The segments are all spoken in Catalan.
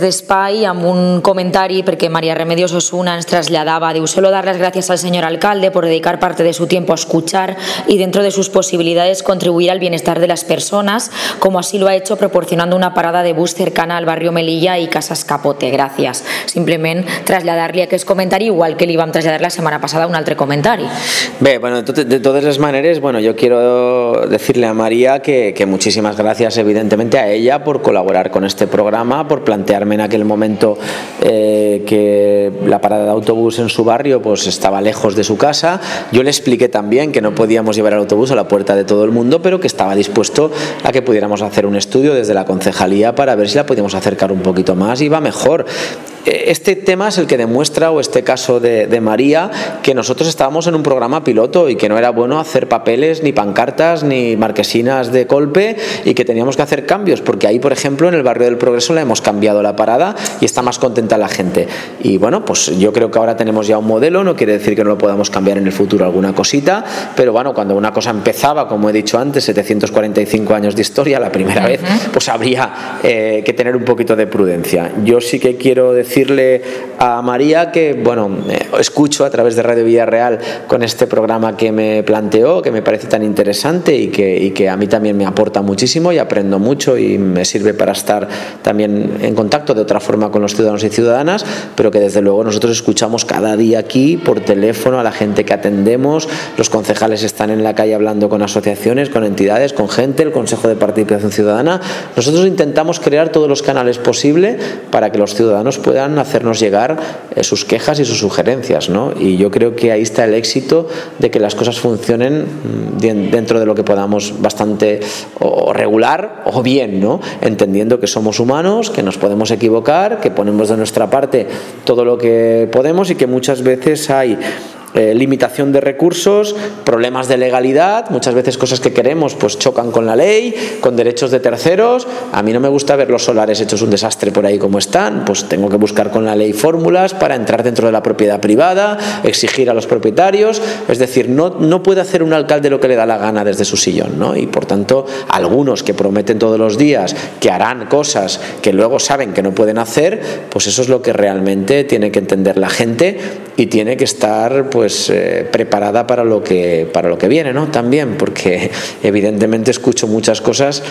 d'espai amb un comentari perquè María Remedios Osuna ens traslladaba, diu, solo dar las gracias al señor alcalde por dedicar parte de su tiempo a escuchar y dentro de sus posibilidades contribuir al bienestar de las personas, como así lo ha hecho proporcionando una parada de bus cercana al barrio Melilla y Casas Capote. Gracias. Simplement traslladar-li aquest comentari, igual que li vam traslladar la setmana passada un altre comentari. Bé, bueno, de todas las maneras, bueno, yo quiero decirle a María que muchísimas gracias evidentemente a ella por colaborar con este programa, por plantearme en aquel momento que la parada de autobús en su barrio pues estaba lejos de su casa. Yo le expliqué también que no podíamos llevar el autobús a la puerta de todo el mundo, pero que estaba dispuesto a que pudiéramos hacer un estudio desde la concejalía para ver si la podíamos acercar un poquito más y va mejor. Este tema es el que demuestra, o este caso de María, que nosotros estábamos en un programa piloto y que no era bueno hacer papeles, ni pancartas, ni marquesinas de golpe, y que teníamos que hacer cambios, porque ahí, por ejemplo, en el barrio del Progreso le hemos cambiado la parada y está más contenta la gente. Y bueno, pues yo creo que ahora tenemos ya un modelo, no quiere decir que no lo podamos cambiar en el futuro alguna cosita, pero bueno, cuando una cosa empezaba, como he dicho antes, 745 años de historia, la primera vez, pues habría que tener un poquito de prudencia. Yo sí que quiero decirle a María que, bueno, escucho a través de Radio Villarreal con este programa que me planteó, que me parece tan interesante y que a mí también me aporta muchísimo y aprendo mucho y me sirve para estar también en contacto de otra forma con los ciudadanos y ciudadanas, pero que desde luego nosotros escuchamos cada día aquí por teléfono a la gente que atendemos, los concejales están en la calle hablando con asociaciones, con entidades, con gente, el Consejo de Participación Ciudadana. Nosotros intentamos crear todos los canales posibles para que los ciudadanos puedan hacernos llegar sus quejas y sus sugerencias, ¿no? Y yo creo que ahí está el éxito de que las cosas funcionen dentro de lo que podamos, bastante o regular o bien, ¿no? Entendiendo que somos humanos, que nos podemos equivocar, que ponemos de nuestra parte todo lo que podemos y que muchas veces hay limitación de recursos, problemas de legalidad, muchas veces cosas que queremos pues chocan con la ley, con derechos de terceros. A mí no me gusta ver los solares hechos un desastre por ahí como están, pues tengo que buscar con la ley fórmulas para entrar dentro de la propiedad privada, exigir a los propietarios, es decir, no puede hacer un alcalde lo que le da la gana desde su sillón, ¿no? Y por tanto, algunos que prometen todos los días que harán cosas que luego saben que no pueden hacer, pues eso es lo que realmente tiene que entender la gente y tiene que estar pues preparada para lo que viene, ¿no? También, porque evidentemente escucho muchas cosas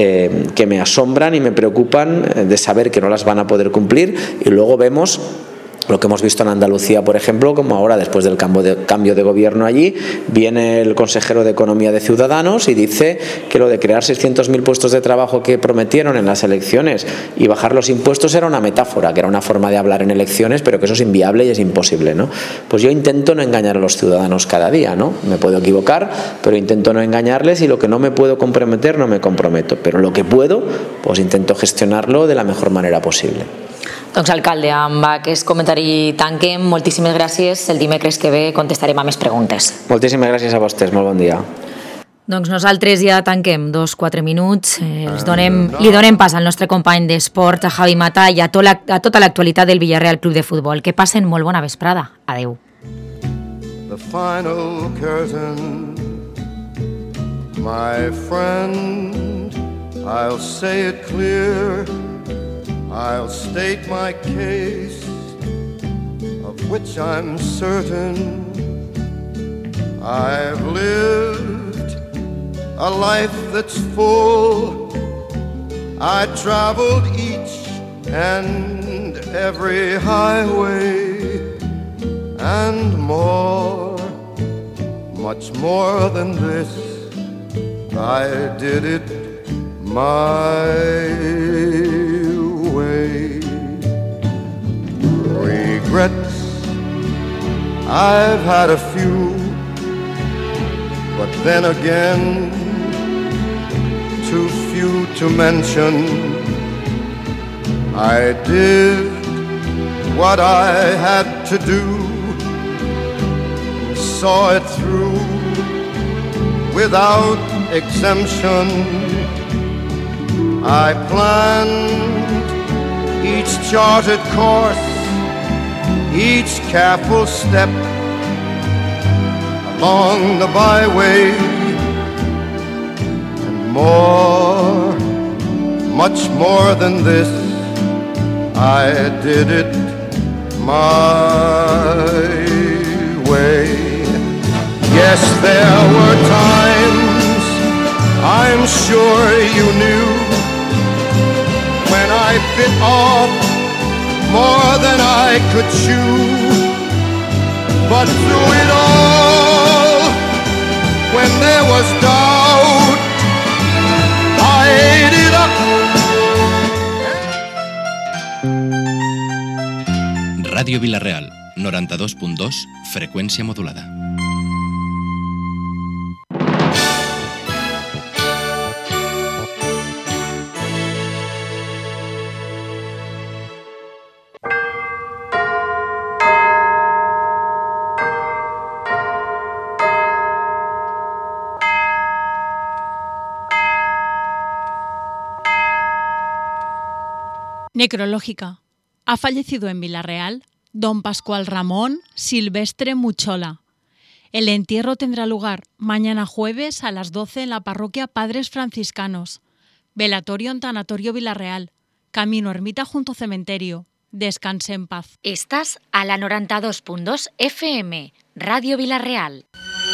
que me asombran y me preocupan de saber que no las van a poder cumplir, y luego vemos lo que hemos visto en Andalucía, por ejemplo, como ahora después del cambio de gobierno allí, viene el consejero de Economía de Ciudadanos y dice que lo de crear 600.000 puestos de trabajo que prometieron en las elecciones y bajar los impuestos era una metáfora, que era una forma de hablar en elecciones, pero que eso es inviable y es imposible, ¿no? Pues yo intento no engañar a los ciudadanos cada día, ¿no? Me puedo equivocar, pero intento no engañarles, y lo que no me puedo comprometer no me comprometo, pero lo que puedo, pues intento gestionarlo de la mejor manera posible. Doncs, alcalde, amb aquest comentari tanquem. Moltíssimes gràcies. El dimecres que ve contestarem a més preguntes. Moltíssimes gràcies a vostès. Molt bon dia. Doncs nosaltres ja tanquem 2-4 minuts. Li donem pas al nostre company d'esport, a Javi Mata, i a tota l'actualitat del Villarreal Club de Futbol. Que passen molt bona vesprada. Adeu. The final curtain, my friend, I'll say it clear, I'll state my case, of which I'm certain. I've lived a life that's full. I traveled each and every highway and more, much more than this. I did it my way. Regrets, I've had a few, but then again, too few to mention. I did what I had to do, saw it through without exemption. I planned each charted course, each careful step along the byway, and more, much more than this, I did it my way. Yes, there were times, I'm sure you knew, when I bit off more than I could chew. But through it all, when there was doubt, I ate it up. Ràdio Vila-real, 92.2, freqüència modulada. Necrológica. Ha fallecido en Vila-real don Pascual Ramón Silvestre Muchola. El entierro tendrá lugar mañana jueves a las 12 en la parroquia Padres Franciscanos. Velatorio en Tanatorio Vila-real. Camino Ermita junto cementerio. Descanse en paz. Estás a la 92.2 FM, Radio Vila-real.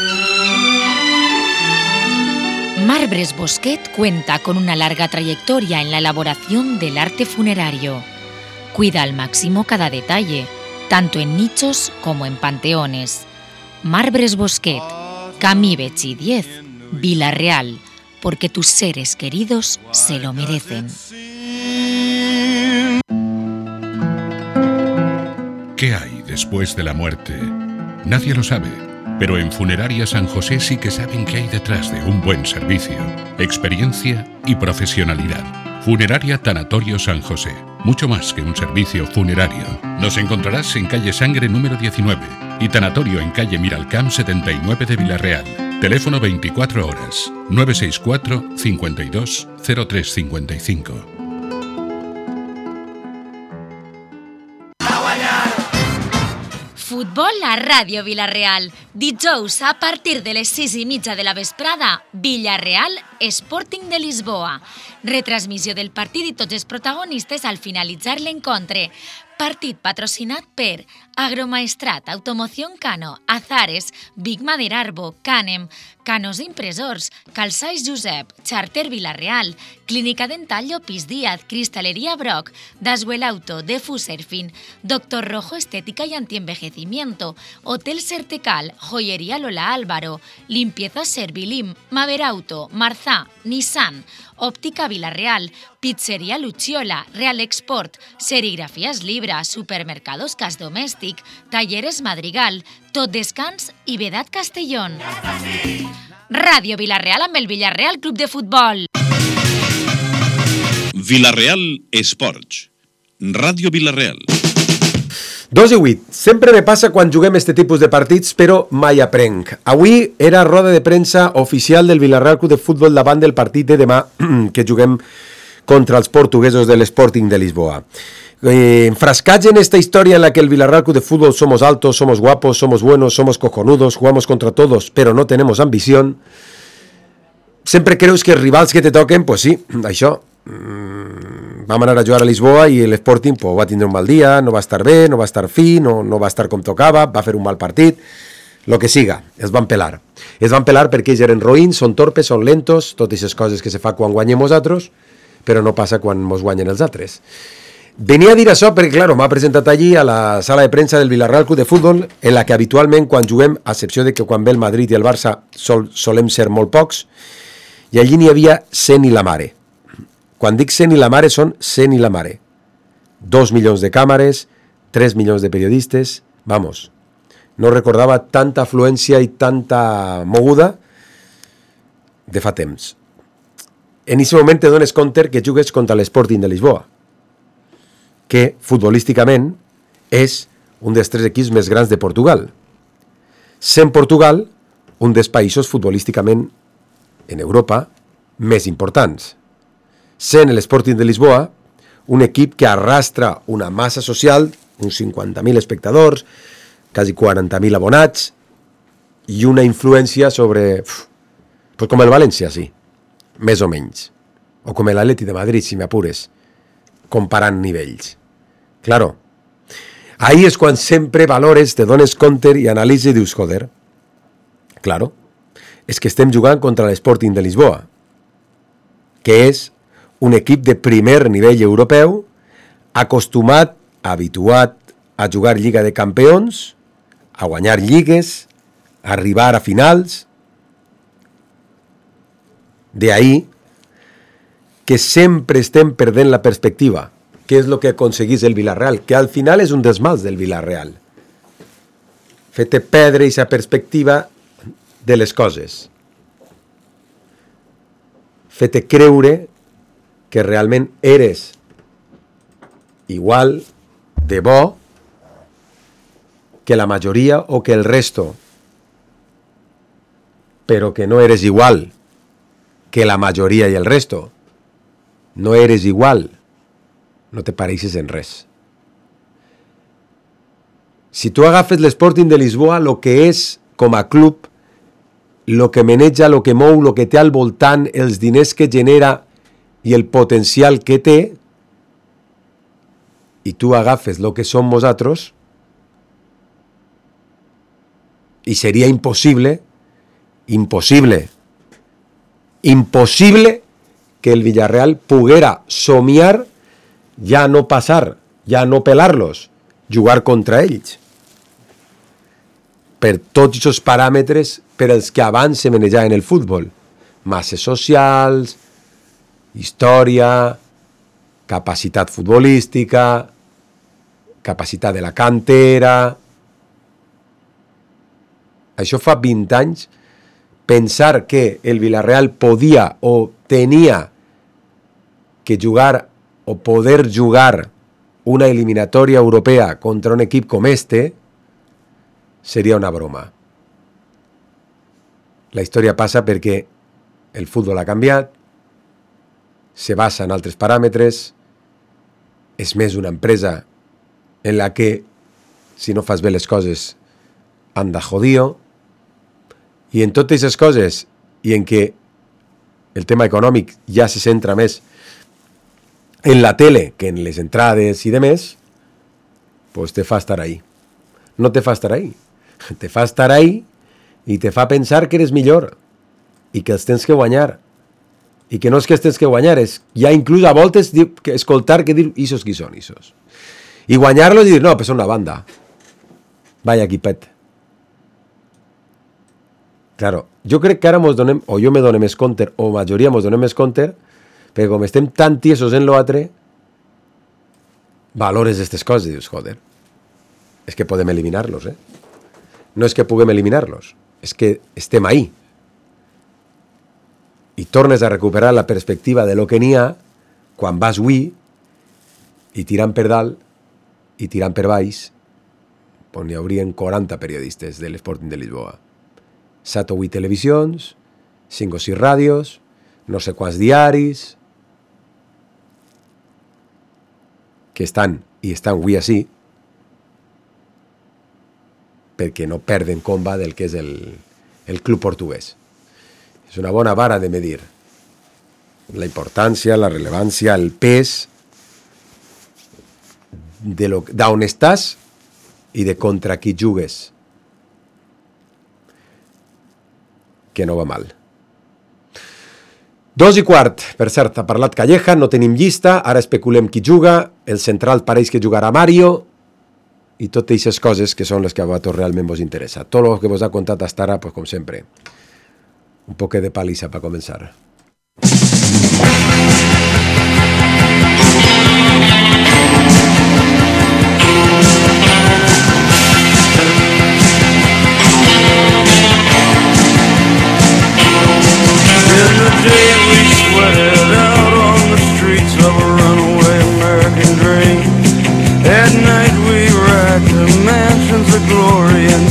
Marbres Bosquet cuenta con una larga trayectoria en la elaboración del arte funerario. Cuida al máximo cada detalle, tanto en nichos como en panteones. Marbres Bosquet, Camí Betxí 10, Vila-real, porque tus seres queridos se lo merecen. ¿Qué hay después de la muerte? Nadie lo sabe, pero en Funeraria San José sí que saben qué hay detrás de un buen servicio, experiencia y profesionalidad. Funeraria Tanatorio San José, mucho más que un servicio funerario. Nos encontrarás en calle Sangre número 19 y Tanatorio en calle Miralcamp 79 de Vila-real. Teléfono 24 horas, 964 52 0355. Futbol a Ràdio Vila-real. Dijous a partir de les 6:30 de la vesprada, Villarreal Sporting de Lisboa. Retransmissió del partit i tots els protagonistes al finalitzar l'encontre. Partit patrocinat per Agromaestrat, Automoción Cano, Azares, Big Madera Arbo, Canem, Canos Impressors, Calçais Josep, Charter Vila-real, Clínica Dental Llopis Díaz, Cristalería Brock, Daswell Auto, Defuserfin, Doctor Rojo Estética y Antienvejecimiento, Hotel Sertecal, Joyería Lola Álvaro, Limpieza Servilim, Maver Auto, Marzá, Nissan, Óptica Vila-real, Pizzería Luciola, Real Export, Serigrafías Libra, Supermercados Cas Domèstic, Talleres Madrigal, Tot Descans i Vedat Castellón. Ràdio Vila-real amb el Villarreal Club de Futbol. Vila-real Esports. Ràdio Vila-real. 2:08. Sempre me passa quan juguem este tipus de partits, però mai aprenc. Avui era roda de premsa oficial del Villarreal Club de Futbol davant del partit de demà que juguem contra els portuguesos del Sporting de Lisboa. Enfrascats en esta historia en la que el Villarreal Club de Fútbol somos altos, somos guapos, somos buenos, somos cojonudos, jugamos contra todos, pero no tenemos ambición. Sempre creus que els rivals que te toquen, pues sí, això. Vam anar a jugar a Lisboa i l'Sporting pues, va tindre un mal dia, no va estar bé, no va estar fi, no va estar com tocava, va fer un mal partit, lo que siga, es van pelar. Es van pelar perquè ells eren roïns, són torpes, són lentos, totes aquestes coses que se fa quan guanyem nosaltres, però no passa quan mos guanyen els altres. Venia a dir això perquè, claro, m'ha presentat allí a la sala de premsa del Villarreal Club de Futbol, en la que habitualment quan juguem, a excepció de que quan ve el Madrid i el Barça solem ser molt pocs, i allí n'hi havia 100 i la mare. Quan dic 100 i la mare, són 100 i la mare. 2 milions de càmeres, 3 milions de periodistes, vamos. No recordava tanta afluència i tanta moguda de fa temps. En aquest moment te dones compte que jugues contra l'Sporting de Lisboa, que futbolísticament és un dels 3 equips més grans de Portugal. Sent Portugal un dels països futbolísticament en Europa més importants. Sent l'Sporting de Lisboa un equip que arrastra una massa social, uns 50.000 espectadors, quasi 40.000 abonats, i una influència sobre... pues com el València, sí, més o menys. O com l'Atleti de Madrid, si m'apures, comparant nivells. Claro. Ahí és quan sempre valores, te dones compte i analitzes i dius, joder, claro, és que estem jugant contra l'Sporting de Lisboa, que és un equip de primer nivell europeu, acostumat, habituat a jugar Lliga de Campions, a guanyar lligues, a arribar a finals. De ahí que sempre estem perdent la perspectiva. Què és el que aconseguís el Villarreal? Que al final és un dels mals del Villarreal. Fer-te perdre aquesta perspectiva de les coses. Fer-te creure que realment eres igual de bo que la majoria o que el resto, però que no eres igual que la majoria i el resto. No eres igual, no te pareixes en res. Si tu agafes l'Sporting de Lisboa, el que és com a club, el que maneja, el que mou, el que té al voltant, els diners que genera i el potencial que té, i tu agafes el que som nosaltres, i seria impossible que el Villarreal poguera somiar, ja no passar, ja no pelar-los, jugar contra ells. Per tots aquests paràmetres per els que abans se manejaven el futbol. Masses socials, història, capacitat futbolística, capacitat de la cantera. Això fa 20 anys. Pensar que el Villarreal podia o tenia que jugar o poder jugar una eliminatòria europea contra un equip com este seria una broma. La història passa perquè el futbol ha canviat, se basa en altres paràmetres, és més una empresa en la que si no fas bé les coses anda jodido, i en totes aquestes coses i en què el tema econòmic ja se centra més en la tele que en les entrades i demés, pues te fa estar ahí. No te fa estar ahí. Te fa estar ahí i te fa pensar que eres millor i que els tens que guanyar. I que no és que els tens que guanyar, és ja inclús a voltes escoltar que dir isos qui són, isos. I guanyar-los i dir, no, pues són una banda. Vaya equipet. Claro, jo crec que ara mos donem, o jo me dono més compte, o majoria mos donem més compte, perquè com estem tan tiesos en l'altre, valores aquestes coses i dius, joder, és que podem eliminar-los, No és que puguem eliminar-los, és que estem ahí. I tornes a recuperar la perspectiva de lo que n'hi ha quan vas avui i tirant per dalt i tirant per baix, on hi haurien 40 periodistes de l'Sporting de Lisboa. 7 o 8 televisions, 5 o 6 ràdios, no sé quants diaris, que estan avui així, perquè no perden comba del que és el club portuguès. És una bona vara de medir la importància, la rellevància, el pes d'on estàs i de contra qui jugues, que no va mal. 2:15, per cert, ha parlat Calleja, no tenim llista, ara especulem qui juga, el central pareix que jugarà Mario, i totes aquestes coses que són les que a vosaltres realment vos interessa. Tot el que vos ha contat hasta ara, pues com sempre, un poc de paliza para comenzar. At night we ride to mansions of glory and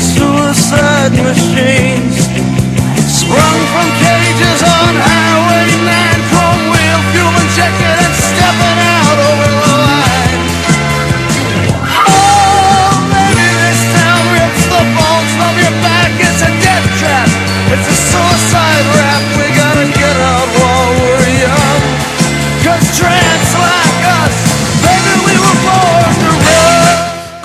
suicide machines, sprung from cages on Highway 19.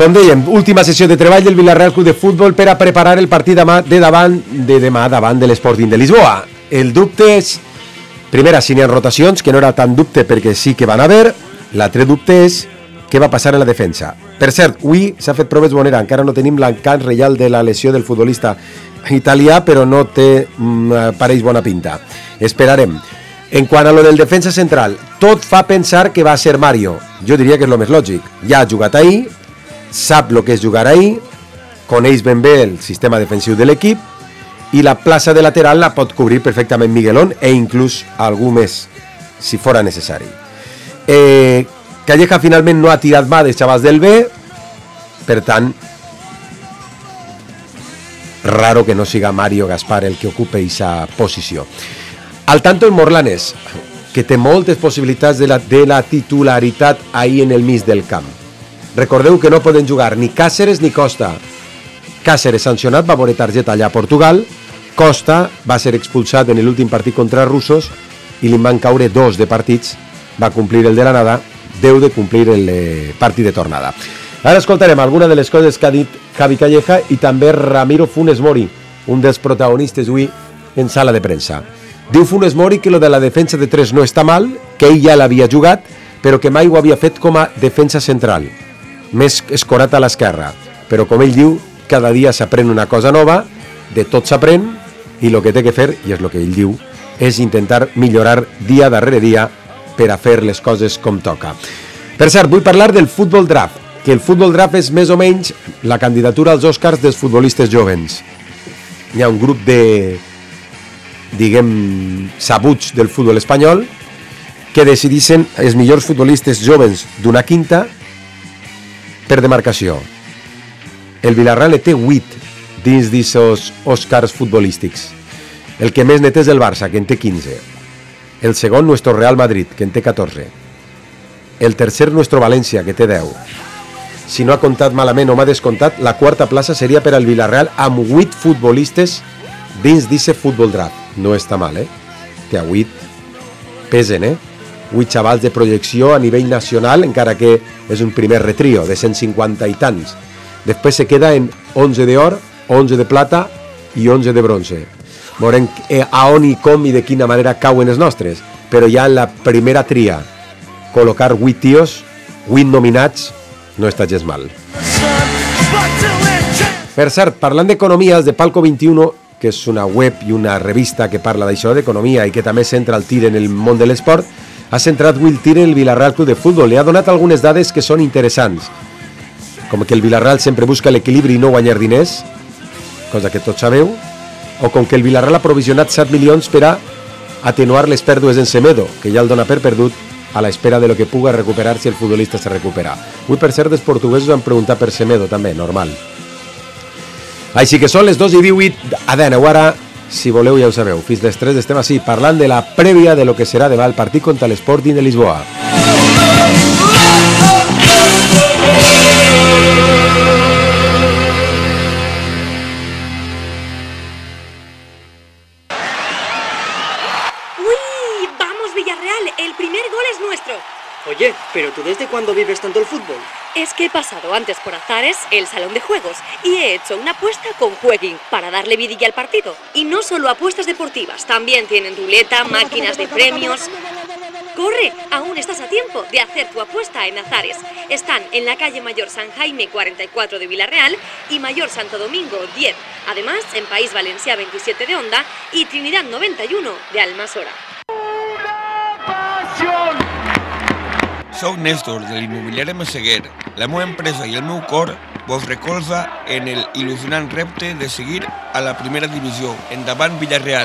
Com dèiem, última sessió de treball del Villarreal Club de Futbol per a preparar el partit de demà davant de l'Sporting de Lisboa. El dubte és, primera, si n'hi ha rotacions, que no era tan dubte perquè sí que van haver. L'altre dubte és què va passar en la defensa. Per cert, avui s'ha fet proves Bonera, encara no tenim l'encant reial de la lesió del futbolista italià, però no té, pareix bona pinta. Esperarem. En quant a lo del defensa central, tot fa pensar que va ser Mario. Jo diria que és el més lògic. Ja ha jugat ahir, sap el que és jugar ahir, coneix ben bé el sistema defensiu de l'equip i la plaça de lateral la pot cobrir perfectament Miguelón e inclús algú més, si fora necessari. Calleja finalment no ha tirat mà dels xavals del B, per tant, raro que no siga Mario Gaspar el que ocupe aquesta posició. Al tanto el Morlanes, que té moltes possibilitats de la titularitat ahir en el mig del camp. Recordeu que no poden jugar ni Cáceres ni Costa. Cáceres sancionat, va veure targeta allà a Portugal. Costa va ser expulsat en l'últim partit contra russos i li van caure 2 de partits. Va complir el de l'anada, deu de complir el partit de tornada. Ara escoltarem alguna de les coses que ha dit Javi Calleja i també Ramiro Funes Mori, un dels protagonistes avui en sala de premsa. Diu Funes Mori que lo de la defensa de 3 no està mal, que ell ja l'havia jugat, però que mai ho havia fet com a defensa central, més escorat a l'esquerra. Però com ell diu, cada dia s'aprèn una cosa nova, de tot s'aprèn, i el que té que fer, i és el que ell diu, és intentar millorar dia darrere dia per a fer les coses com toca. Per cert, vull parlar del Futbol Draft, que el Futbol Draft és més o menys la candidatura als Oscars dels futbolistes jovens. Hi ha un grup de, diguem, sabuts del futbol espanyol que decidissin els millors futbolistes jovens d'una quinta per demarcació. El Villarreal té 8 dins d'aquests Oscars futbolístics. El que més net és el Barça, que en té 15. El segon, nuestro Real Madrid, que en té 14. El tercer, nuestro València, que té 10. Si no ha comptat malament o m'ha descomptat, la quarta plaça seria per al Villarreal amb 8 futbolistes dins d'aquest Futbol Draft. No està mal, Té a 8. Pesen, 8 xavals de projecció a nivell nacional, encara que és un primer retrio de 150 i tants. Després se queda en 11 d'or, 11 de plata i 11 de bronze. Veurem a on i com i de quina manera cauen els nostres, però ja en la primera tria col·locar 8 tios, 8 nominats, no està gens mal. Per cert, parlant d'economia, els de Palco 21, que és una web i una revista que parla d'això d'economia i que també centra el tir en el món de l'esport, ha centrat avui el tir en el Villarreal Club de Futbol. Li ha donat algunes dades que són interessants, com que el Villarreal sempre busca l'equilibri i no guanyar diners, cosa que tots sabeu, o com que el Villarreal ha provisionat 7 milions per a atenuar les pèrdues en Semedo, que ja el dona per perdut a l'espera de lo que puga recuperar si el futbolista se recupera. Avui, per cert, els portuguesos han preguntat per Semedo també, normal. Així que són les 2:18, adeneu ara, si voleu ja ho sabeu, fins les 3 estem així parlant de la prèvia de lo que serà demà el partit contra l'Sporting de Lisboa. Oye, ¿pero tú desde cuándo vives tanto el fútbol? Es que he pasado antes por Azares, el salón de juegos, y he hecho una apuesta con Jueguin para darle vidilla al partido. Y no solo apuestas deportivas, también tienen ruleta, máquinas de premios. ¡Corre! Aún estás a tiempo de hacer tu apuesta en Azares. Están en la calle Mayor San Jaime 44 de Villarreal y Mayor Santo Domingo 10. Además, en País Valencià 27 de Onda y Trinidad 91 de Almasora. Soc Néstor, de l'immobiliari Messeguer. La meva empresa i el meu cor vos recolza en el il·lusionant repte de seguir a la primera divisió. Endavant, Villarreal!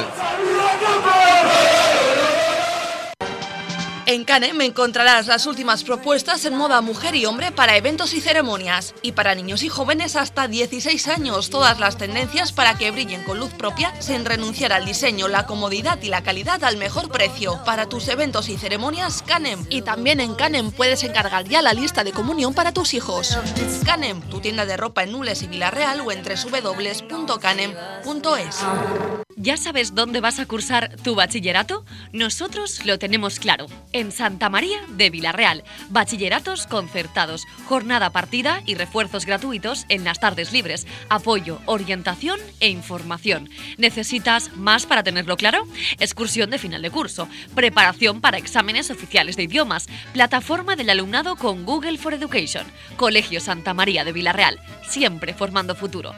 En Canem encontrarás las últimas propuestas en moda mujer y hombre para eventos y ceremonias. Y para niños y jóvenes hasta 16 años, todas las tendencias para que brillen con luz propia sin renunciar al diseño, la comodidad y la calidad al mejor precio. Para tus eventos y ceremonias, Canem. Y también en Canem puedes encargar ya la lista de comunión para tus hijos. Canem, tu tienda de ropa en Nules y Villarreal o en www.canem.es. ¿Ya sabes dónde vas a cursar tu bachillerato? Nosotros lo tenemos claro. En Santa María de Vilarreal. Bachilleratos concertados, jornada partida y refuerzos gratuitos en las tardes libres. Apoyo, orientación e información. ¿Necesitas más para tenerlo claro? Excursión de final de curso. Preparación para exámenes oficiales de idiomas. Plataforma del alumnado con Google for Education. Colegio Santa María de Vilarreal. Siempre formando futuro.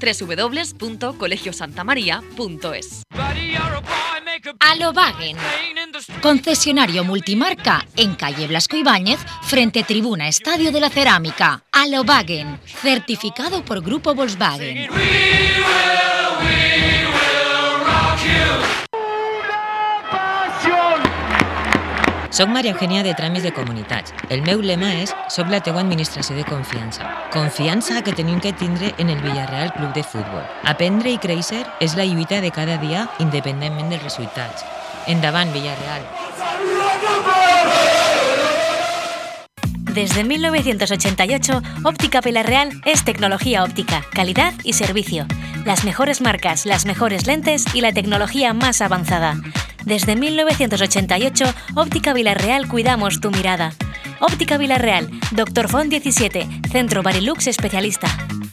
www.colegiosantamaria.es. Alobagen, concesionario multimarca en calle Blasco Ibáñez, frente Tribuna Estadio de la Cerámica. Alobagen, certificado por Grupo Volkswagen. Soc Maria Eugènia de Tràmits de Comunitats. El meu lema és «Soc la teua administració de confiança». Confiança que tenim que tindre en el Villarreal Club de Futbol. Aprendre i créixer és la lluita de cada dia independentment dels resultats. Endavant, Villarreal! Desde 1988, Óptica Vilarreal es tecnología óptica, calidad y servicio. Las mejores marcas, las mejores lentes y la tecnología más avanzada. Desde 1988, Óptica Vilarreal cuidamos tu mirada. Óptica Vilarreal, Dr. Font 17, Centro Barilux especialista.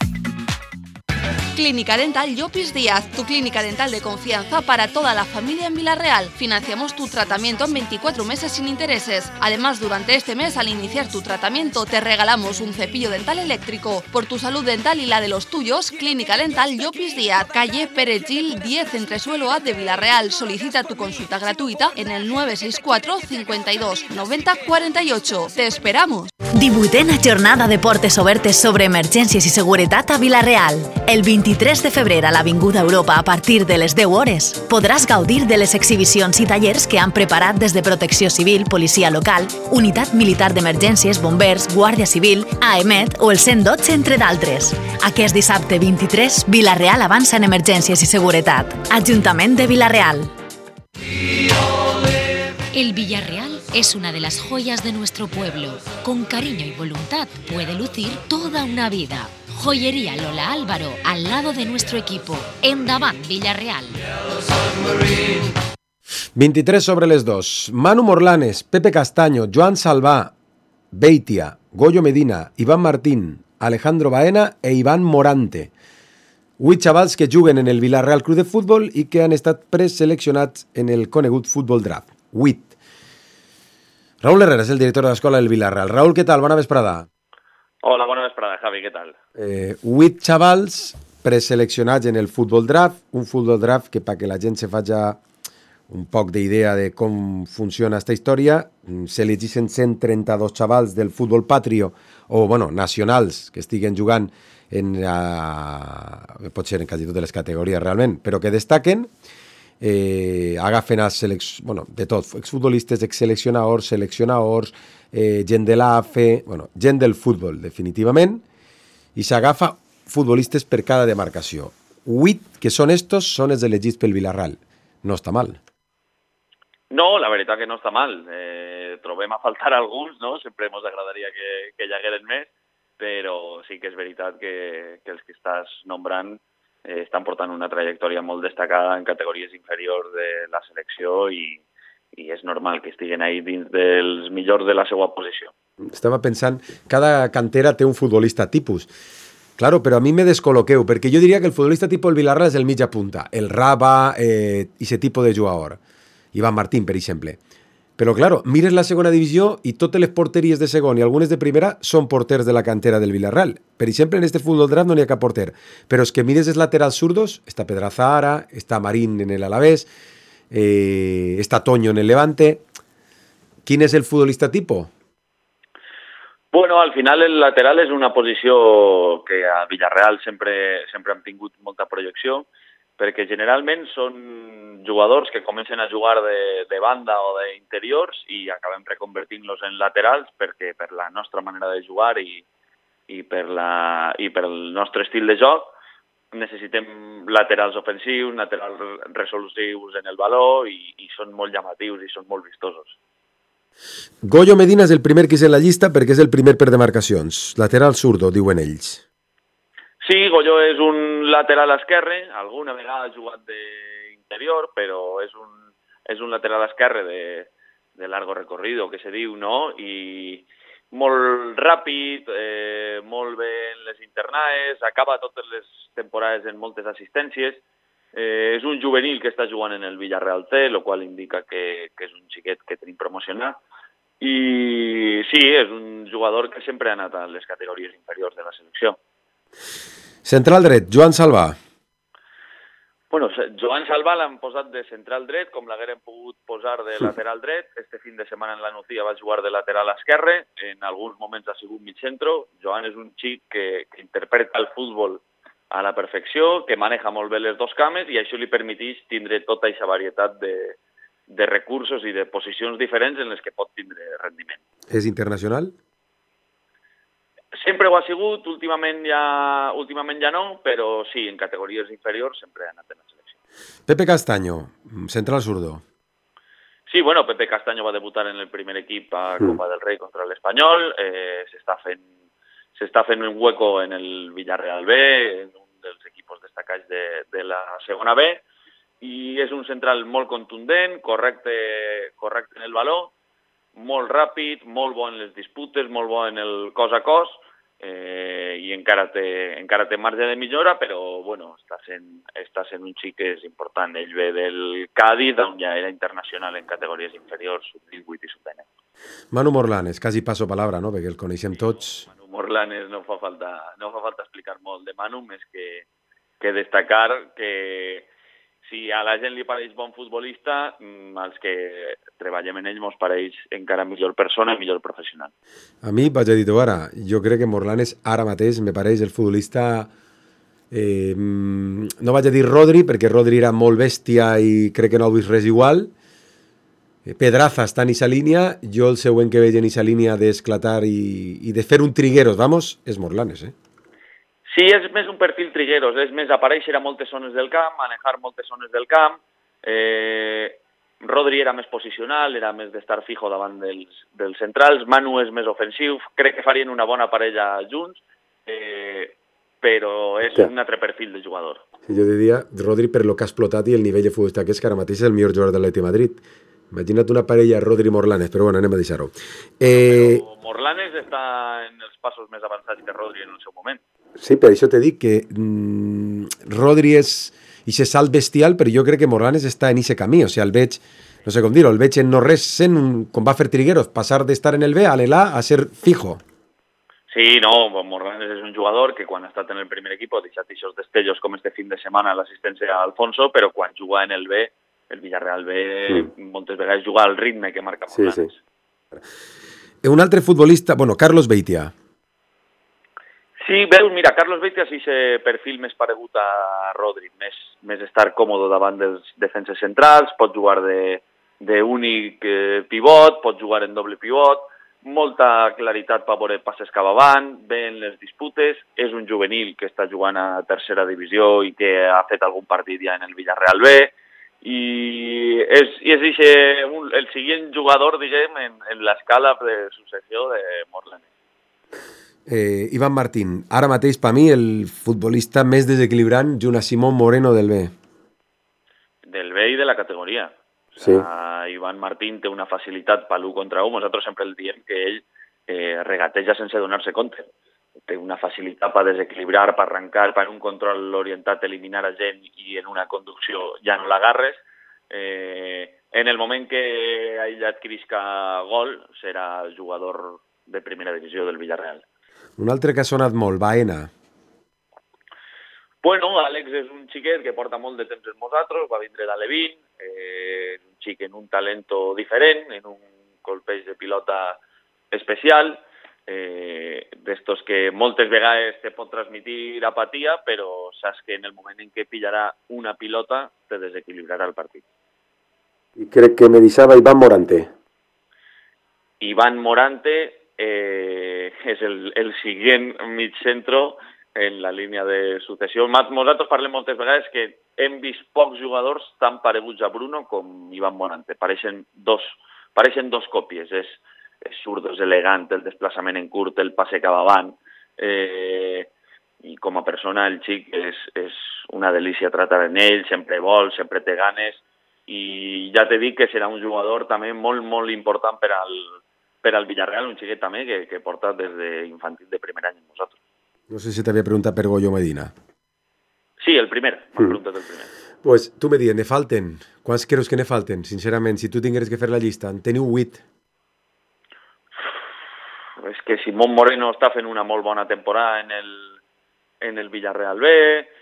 Clínica Dental Llopis Díaz, tu clínica dental de confianza para toda la familia en Vilarreal. Financiamos tu tratamiento en 24 meses sin intereses. Además, durante este mes, al iniciar tu tratamiento, te regalamos un cepillo dental eléctrico. Por tu salud dental y la de los tuyos, Clínica Dental Llopis Díaz, calle Pérez Gil 10, entresuelo A de Vilarreal. Solicita tu consulta gratuita en el 964 52 90 48. Te esperamos. 18a jornada de portes obertes sobre emergències i seguretat a Vilarreal. El 23 de febrer a l'Avinguda Europa a partir de les 10 hores podràs gaudir de les exhibicions i tallers que han preparat des de Protecció Civil, Policia Local, Unitat Militar d'Emergències, Bombers, Guàrdia Civil, AEMET o el 112, entre d'altres. Aquest dissabte 23, Vilarreal avança en emergències i seguretat. Ajuntament de Vilarreal. El Villarreal es una de las joyas de nuestro pueblo. Con cariño y voluntad puede lucir toda una vida. Joyería Lola Álvaro, al lado de nuestro equipo. Endavant, Villarreal. 23 sobre les 2. Manu Morlanes, Pepe Castaño, Joan Salvà, Beitia, Goyo Medina, Iván Martín, Alejandro Baena e Iván Morante. 8 xavals que juguen en el Vilarreal Club de Futbol i que han estat preseleccionats en el conegut Futbol Draft. 8. Raúl Herrera és el director de l'escola del Vilarreal. Raúl, què tal? Bona vesprada. Hola, bona vesprada, Javi, què tal? 8 xavals preseleccionats en el Futbol Draft, un Futbol Draft que perquè la gent se faci un poc d'idea de com funciona aquesta història, s'elegeixen 132 xavals del futbol patrio, o bueno, nacionals, que estiguen jugant pot ser en quasi totes les categories realment, però que destaquen, agafen de tot, exfutbolistes, exseleccionadors, seleccionadors, gent de l'AFE, gent del futbol, definitivament, i s'agafa futbolistes per cada demarcació. 8 que són estos són els elegits pel Vilarreal. No està mal. No, la veritat que no està mal. Trobem a faltar alguns, no? Sempre ens agradaria que hi hagueren més, però sí que és veritat que els que estàs nombrant estan portant una trajectòria molt destacada en categories inferiors de la selecció i és normal que estiguen ahí dins dels millors de la seva posició. Estava pensant, cada cantera té un futbolista tipus. Claro, però a mi me descol·loqueu, perquè jo diria que el futbolista tipus del Vilarreal és el mitja punta, el Raba, i aquest tipus de jugador. Iván Martín, per exemple. Però, claro, mires la segona divisió i totes les porteries de segon i algunes de primera són porters de la cantera del Vilarreal. Per exemple, en este Futbol Draft no n'hi ha cap porter. Però és que mires els laterals zurdos, està Pedraza, està Marín en el Alavés, està Toño en el Levante. ¿Quién es el futbolista tipo? Bueno, al final el lateral és una posició que a Villarreal sempre han tingut molta projecció, perquè generalment són jugadors que comencen a jugar de banda o d'interiors i acabem reconvertint-los en laterals perquè per la nostra manera de jugar i per el nostre estil de joc necessitem laterals ofensius, laterals resolutius en el valor i són molt llamatius i són molt vistosos. Goyo Medina és el primer que és en la llista perquè és el primer per demarcacions. Lateral zurdo, diuen ells. Sí, Goyo és un lateral esquerre, alguna vegada ha jugat interior, però és un lateral esquerre de largo recorrido, que se diu, no? I molt ràpid, molt bé en les internades, acaba totes les temporades en moltes assistències. És un juvenil que està jugant en el Villarreal C, el qual indica que és un xiquet que tenim promocionat. I sí, és un jugador que sempre ha anat a les categories inferiors de la selecció. Central dret, Joan Salvà. Bueno, Joan Salvà l'han posat de central dret, com l'hagueren pogut posar de lateral dret. Este fin de setmana en la Nucía va jugar de lateral esquerre, en alguns moments ha sigut mig centro. Joan és un xic que interpreta el futbol a la perfecció, que maneja molt bé les dos cames i això li permeteix tindre tota aquesta varietat de recursos i de posicions diferents en les que pot tindre rendiment. És internacional? Sempre ho ha sigut, últimament ja no, però sí, en categories inferiors sempre ha anat en la selecció. Pepe Castaño, central zurdo. Sí, bueno, Pepe Castaño va debutar en el primer equip a Copa del Rey contra l'Espanyol, s'està fent un hueco en el Villarreal B, en un dels equipos destacats de la segona B, i és un central molt contundent, correcte en el valor, molt ràpid, molt bo en les disputes, molt bo en el cos a cos, i encara té marge de millora, però bueno, està sent un xic que és important. Ell ve del Cádiz, on ja era internacional en categories inferiors, sub-18 i sub-19. Manu Morlanes, quasi passo palabra, no? Perquè el coneixem tots. Manu Morlanes no fa falta explicar molt de Manu, més que destacar que si a la gent li pareix bon futbolista, els que treballem en ell mos pareix encara millor persona i millor professional. A mi, vaig a dir-ho ara, jo crec que Morlanes ara mateix me pareix el futbolista... no vaig a dir Rodri, perquè Rodri era molt bèstia i crec que no ha vist res igual. Pedraza està en aquesta línia, jo el següent que veig en aquesta línia d'esclatar i de fer un Trigueros, és Morlanes, Sí, és més un perfil Trigueros, és més aparèixer a moltes zones del camp, manejar moltes zones del camp. Rodri era més posicional, era més d'estar fijo davant dels centrals. Manu és més ofensiu, crec que farien una bona parella junts, però és un altre perfil de jugador. Sí, jo diria, Rodri, per lo que ha explotat i el nivell de futbolista que és, que ara mateix és el millor jugador de l'Atlètic de Madrid. Imagina't una parella Rodri-Morlanes, però bueno, anem a deixar-ho. Però Morlanes està en els passos més avançats que Rodri en el seu moment. Sí, per això t'he dit que Rodri és ixe salt bestial, però jo crec que Morlanes està en ixe camí, o sigui, el veig, no sé com dir-ho, el veig en no res sent, com va fer Trigueros, passar d'estar en el B a l'A a ser fijo. Sí, no, Morlanes és un jugador que quan ha estat en el primer equip ha deixat aquests destellos com este fin de setmana l'assistència a Alfonso, però quan juga en el B, el Villarreal B, moltes vegades juga al ritme que marca Morlanes. Sí. Un altre futbolista, bueno, Carlos Beitia. Sí, veus, mira, Carlos Beitia és aquest perfil més paregut a Rodri, més estar còmode davant dels defenses centrals, pot jugar d'únic pivot, pot jugar en doble pivot, molta claritat per veure passes cap avant, bé en les disputes, és un juvenil que està jugant a tercera divisió i que ha fet algun partit ja en el Villarreal B, i és el següent jugador, diguem, en l'escala de successió de Morlanes. Iván Martín, ara mateix per mi el futbolista més desequilibrant junt a Simón Moreno del B. Del B i de la categoria. Sí. Iván Martín té una facilitat per l'1 contra 1, nosaltres sempre el diem que ell regateja sense donar-se compte. Té una facilitat per desequilibrar, per arrencar, per un control orientat a eliminar a gent i en una conducció ja no l'agarres. En el moment que ell adquirisca gol, serà el jugador de primera divisió del Villarreal. Un altre que ha sonat molt, Baena. Bueno, Àlex és un xiquet que porta molt de temps amb nosaltres, va vindre d'Alevín, és un xic en un talento diferent, en un colpeig de pilota especial, d'estos que moltes vegades te pot transmitir apatia, però saps que en el moment en què pillarà una pilota te desequilibrarà el partit. I crec que me deixava Iván Morante. Iván Morante és el següent mig centro en la línia de successió. Nosaltres parlem moltes vegades que hem vist pocs jugadors tan pareguts a Bruno com Iván Morante. Pareixen dos còpies. És zurdo, és elegant, el desplaçament en curt, el passe cap avant. i com a persona el xic és una delícia tratar amb ell, sempre vol, sempre té ganes, i ja t'he dit que serà un jugador també molt, molt important per al Villarreal, un xiquet també que porta des d'infantil de primer any amb nosaltres. No sé si t'havia preguntat per Goyo Medina. Sí, el primer, m'ha preguntat el primer. Pues tu me dius, ne falten? Quants creus que ne falten? Sincerament, si tu tingueres que fer la llista, en teniu 8. És que Simón Moreno està fent una molt bona temporada en el Villarreal B.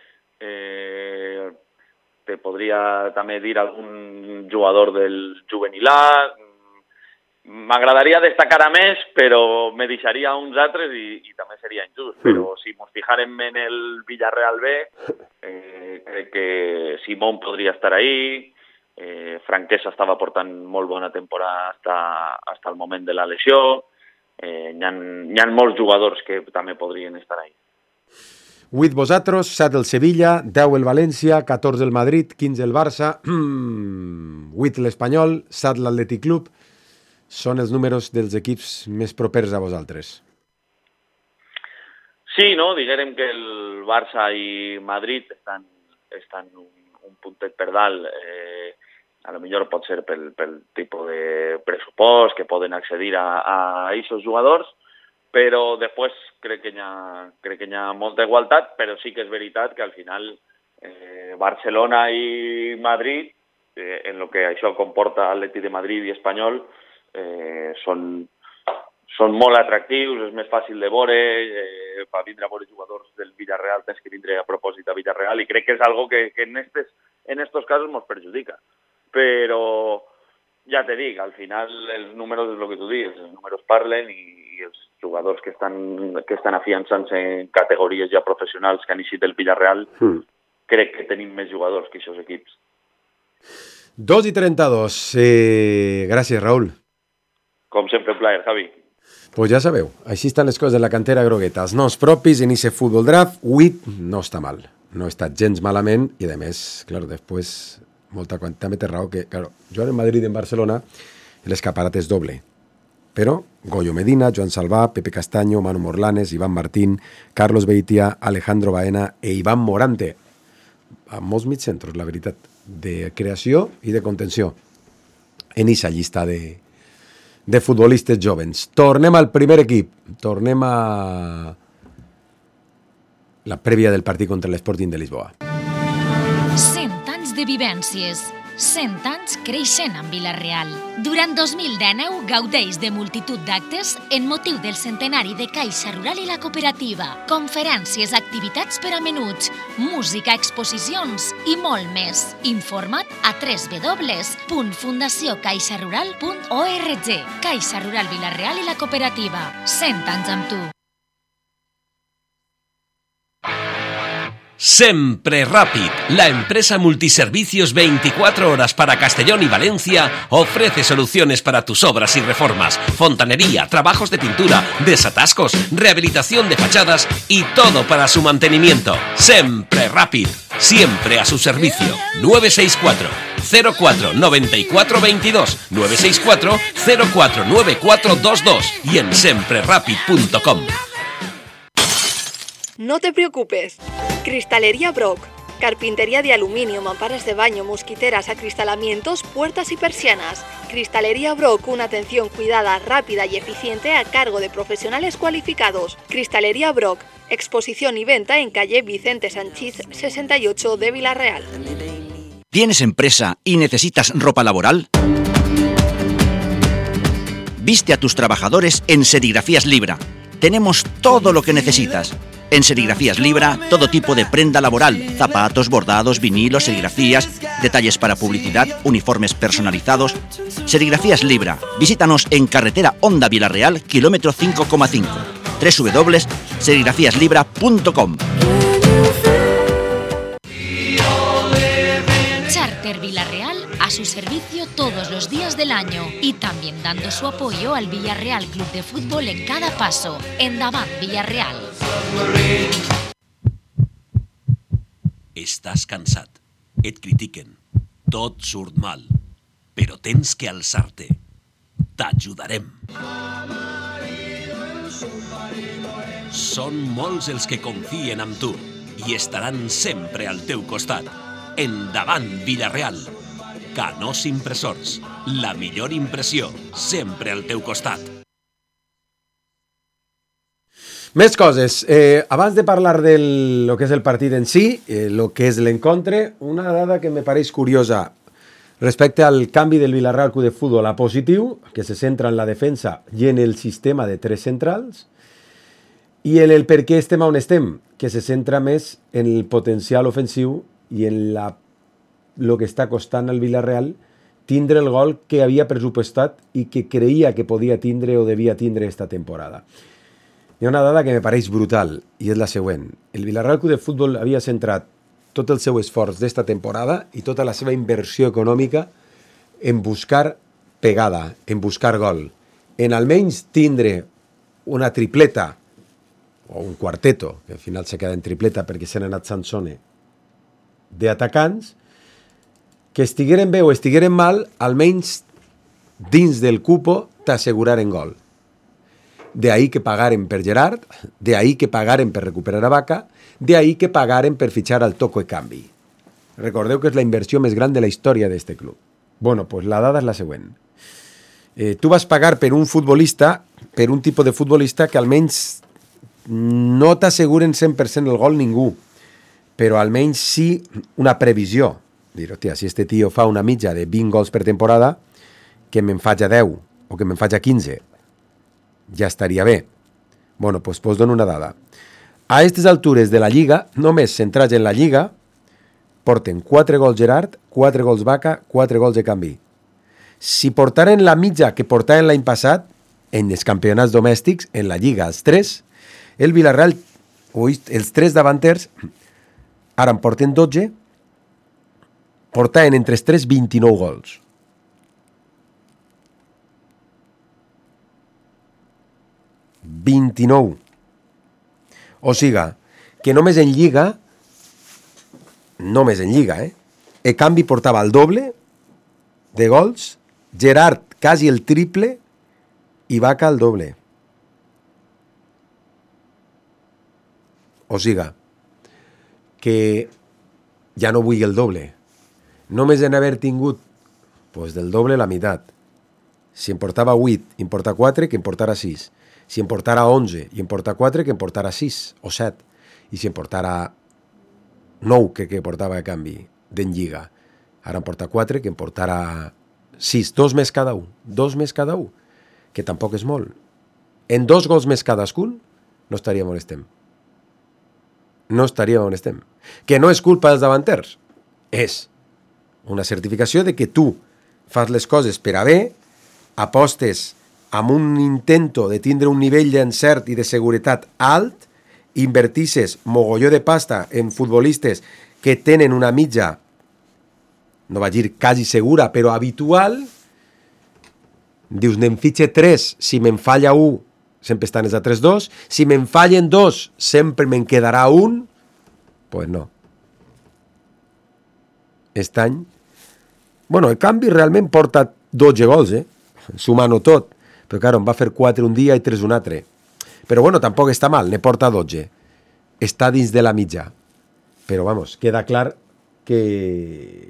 Te podria també dir algun jugador del juvenil A. M'agradaria destacar a més, però me deixaria uns altres i també seria injust. Però si ens fijarem en el Villarreal B, crec que Simón podria estar ahí. Franquesa estava portant molt bona temporada hasta el moment de la lesió. Hi ha molts jugadors que també podrien estar ahí. 8 vosaltres, 7 el Sevilla, 10 el València, 14 el Madrid, 15 el Barça, 8 l'Espanyol, 7 l'Atlètic Club. Són els números dels equips més propers a vosaltres. Sí, no? Diguem que el Barça i Madrid estan un puntet per dalt. A lo millor pot ser pel tipus de pressupost que poden accedir a aquests jugadors, però després crec que hi ha molta igualtat, però sí que és veritat que al final Barcelona i Madrid, en el que això comporta Atlètic de Madrid i Espanyol, són molt atractius, és més fàcil de veure, per vindre a veure jugadors del Villarreal tens que vindre a propòsit a Villarreal, i crec que és algo que en estos casos ens perjudica. Però ja te dic, al final els números és el que tu dius, els números parlen i els jugadors que estan afiançant-se en categories ja professionals que han eixit del Villarreal, crec que tenim més jugadors que aquests equips. 2:32. Gràcies, Raúl. Com sempre, un plaer, Javi. Pues ja sabeu, així estan les coses de la cantera grogueta. Els noms propis en aquest futbol draft, 8 no està mal. No està gens malament i, a més, claro, després molta quantitat. També té raó que, claro, jugant en Madrid i en Barcelona, l'escaparat és doble. Però Goyo Medina, Joan Salvà, Pepe Castaño, Manu Morlanes, Iván Martín, Carlos Beitia, Alejandro Baena e Iván Morante. Amb molts mitjcentros, la veritat, de creació i de contenció en aquesta llista de futbolistes jovens. Tornem al primer equip. Tornem a la prèvia del partit contra l'Sporting de Lisboa. 100 anys de vivències, 100 anys creixent amb Vila-real. Durant 2019 gaudeix de multitud d'actes en motiu del centenari de Caixa Rural i la Cooperativa, conferències, activitats per a menuts, música, exposicions i molt més. Informa't a www.fundaciocaixarural.org. Caixa Rural Vila-real i la Cooperativa. 100 anys amb tu. Sempre Rápid, la empresa multiservicios 24 horas para Castellón y Valencia, ofrece soluciones para tus obras y reformas, fontanería, trabajos de pintura, desatascos, rehabilitación de fachadas y todo para su mantenimiento. Sempre Rápid, siempre a su servicio. 964 04 94 22 964 04 9422 y en semprerapid.com. No te preocupes. Cristalería Brock. Carpintería de aluminio, mamparas de baño, mosquiteras, acristalamientos, puertas y persianas. Cristalería Brock, una atención cuidada, rápida y eficiente a cargo de profesionales cualificados. Cristalería Brock. Exposición y venta en calle Vicente Sanchís 68 de Vila-real. ¿Tienes empresa y necesitas ropa laboral? Viste a tus trabajadores en Serigrafías Libra. Tenemos todo lo que necesitas. En Serigrafías Libra, todo tipo de prenda laboral, zapatos, bordados, vinilos, serigrafías, detalles para publicidad, uniformes personalizados. Serigrafías Libra. Visítanos en carretera Honda Vila-real, kilómetro 5,5. www.serigrafíaslibra.com. Charter Vila-real a su servicio todos los días del año y también dando su apoyo al Villarreal Club de Fútbol en cada paso. Endavant Villarreal. Estàs cansat, et critiquen, tot surt mal, però tens que alçar-te. T'ajudarem. Són molts els que confien en tu i estaran sempre al teu costat. Endavant, Villarreal. Canós Impressors. La millor impressió, sempre al teu costat. Més coses. Abans de parlar de lo que és el partit en si, lo que és l'encontre, una dada que me pareix curiosa respecte al canvi del Villarreal Club de Futbol a positiu, que se centra en la defensa i en el sistema de 3 centrals, i en el per què estem on estem, que se centra més en el potencial ofensiu i en lo que està costant al Villarreal tindre el gol que havia pressupostat i que creia que podia tindre o devia tindre esta temporada. Hi ha una dada que me pareix brutal, i és la següent. El Villarreal Club de Futbol havia centrat tot el seu esforç d'esta temporada i tota la seva inversió econòmica en buscar pegada, en buscar gol, en almenys tindre una tripleta, o un quarteto, que al final se queda en tripleta perquè s'han anat Sansone, d'atacants, que estigueren bé o estigueren mal, almenys dins del cupo t'asseguraren gol. De ahí que pagaren per Gerard, de ahí que pagaren per recuperar a Vaca, de ahí que pagaren per fitxar al Toco e Canvi. Recordeu que és la inversió més gran de la història d'este club. Bueno, pues la dada és la següent. Tu vas pagar per un futbolista, per un tipus de futbolista que almenys no t'asseguren 100% el gol ningú, però almenys sí una previsió. Dir, hòstia, si este tio fa una mitja de 20 gols per temporada, que me'n faig a 10 o que me'n faig a 15, ja estaria bé. Bueno, doncs pues dono una dada. A aquestes altures de la Lliga, només centrats en la Lliga, porten 4 gols Gerard, 4 gols Vaca, 4 gols de Canvi. Si portaren la mitja que portaven l'any passat, en els campionats domèstics, en la Lliga, els 3, el Villarreal, els 3 davanters, ara en porten 12, portaven entre els 3 29 gols. O siga, que només en Lliga, Canvi portava el doble de gols, Gerard quasi el triple i Vaca el doble. O siga, que ja no vull el doble. Només en haver tingut pues, del doble la meitat. Si em portava 8, em porta 4, que em portara 6. Si em portara 11 i em porta 4, que em portara 6 o 7. I si em portara 9, que portava a Canvi d'en Lliga. Ara em porta 4, que em portara 6. 2 més cada un. 2 més cada un. Que tampoc és molt. En 2 gols més cadascun no estaríem on estem. No estaríem on estem. Que no és culpa dels davanters. És una certificació de que tu fas les coses per a bé, apostes amb un intento de tindre un nivell d'encert i de seguretat alt, invertisses mogolló de pasta en futbolistes que tenen una mitja, no vaig dir quasi segura, però habitual, dius, n'en fitxe 3, si me'n falla 1, sempre estan els altres 2, si me'n fallen 2, sempre me'n quedarà 1, pues no. Aquest any, bueno, el Canvi realment porta 12 gols, sumant-ho tot, però claro, em va fer 4 un dia i 3 un altre. Però bueno, tampoc està mal, ne porta 12. Està dins de la mitja. Però vamos, queda clar que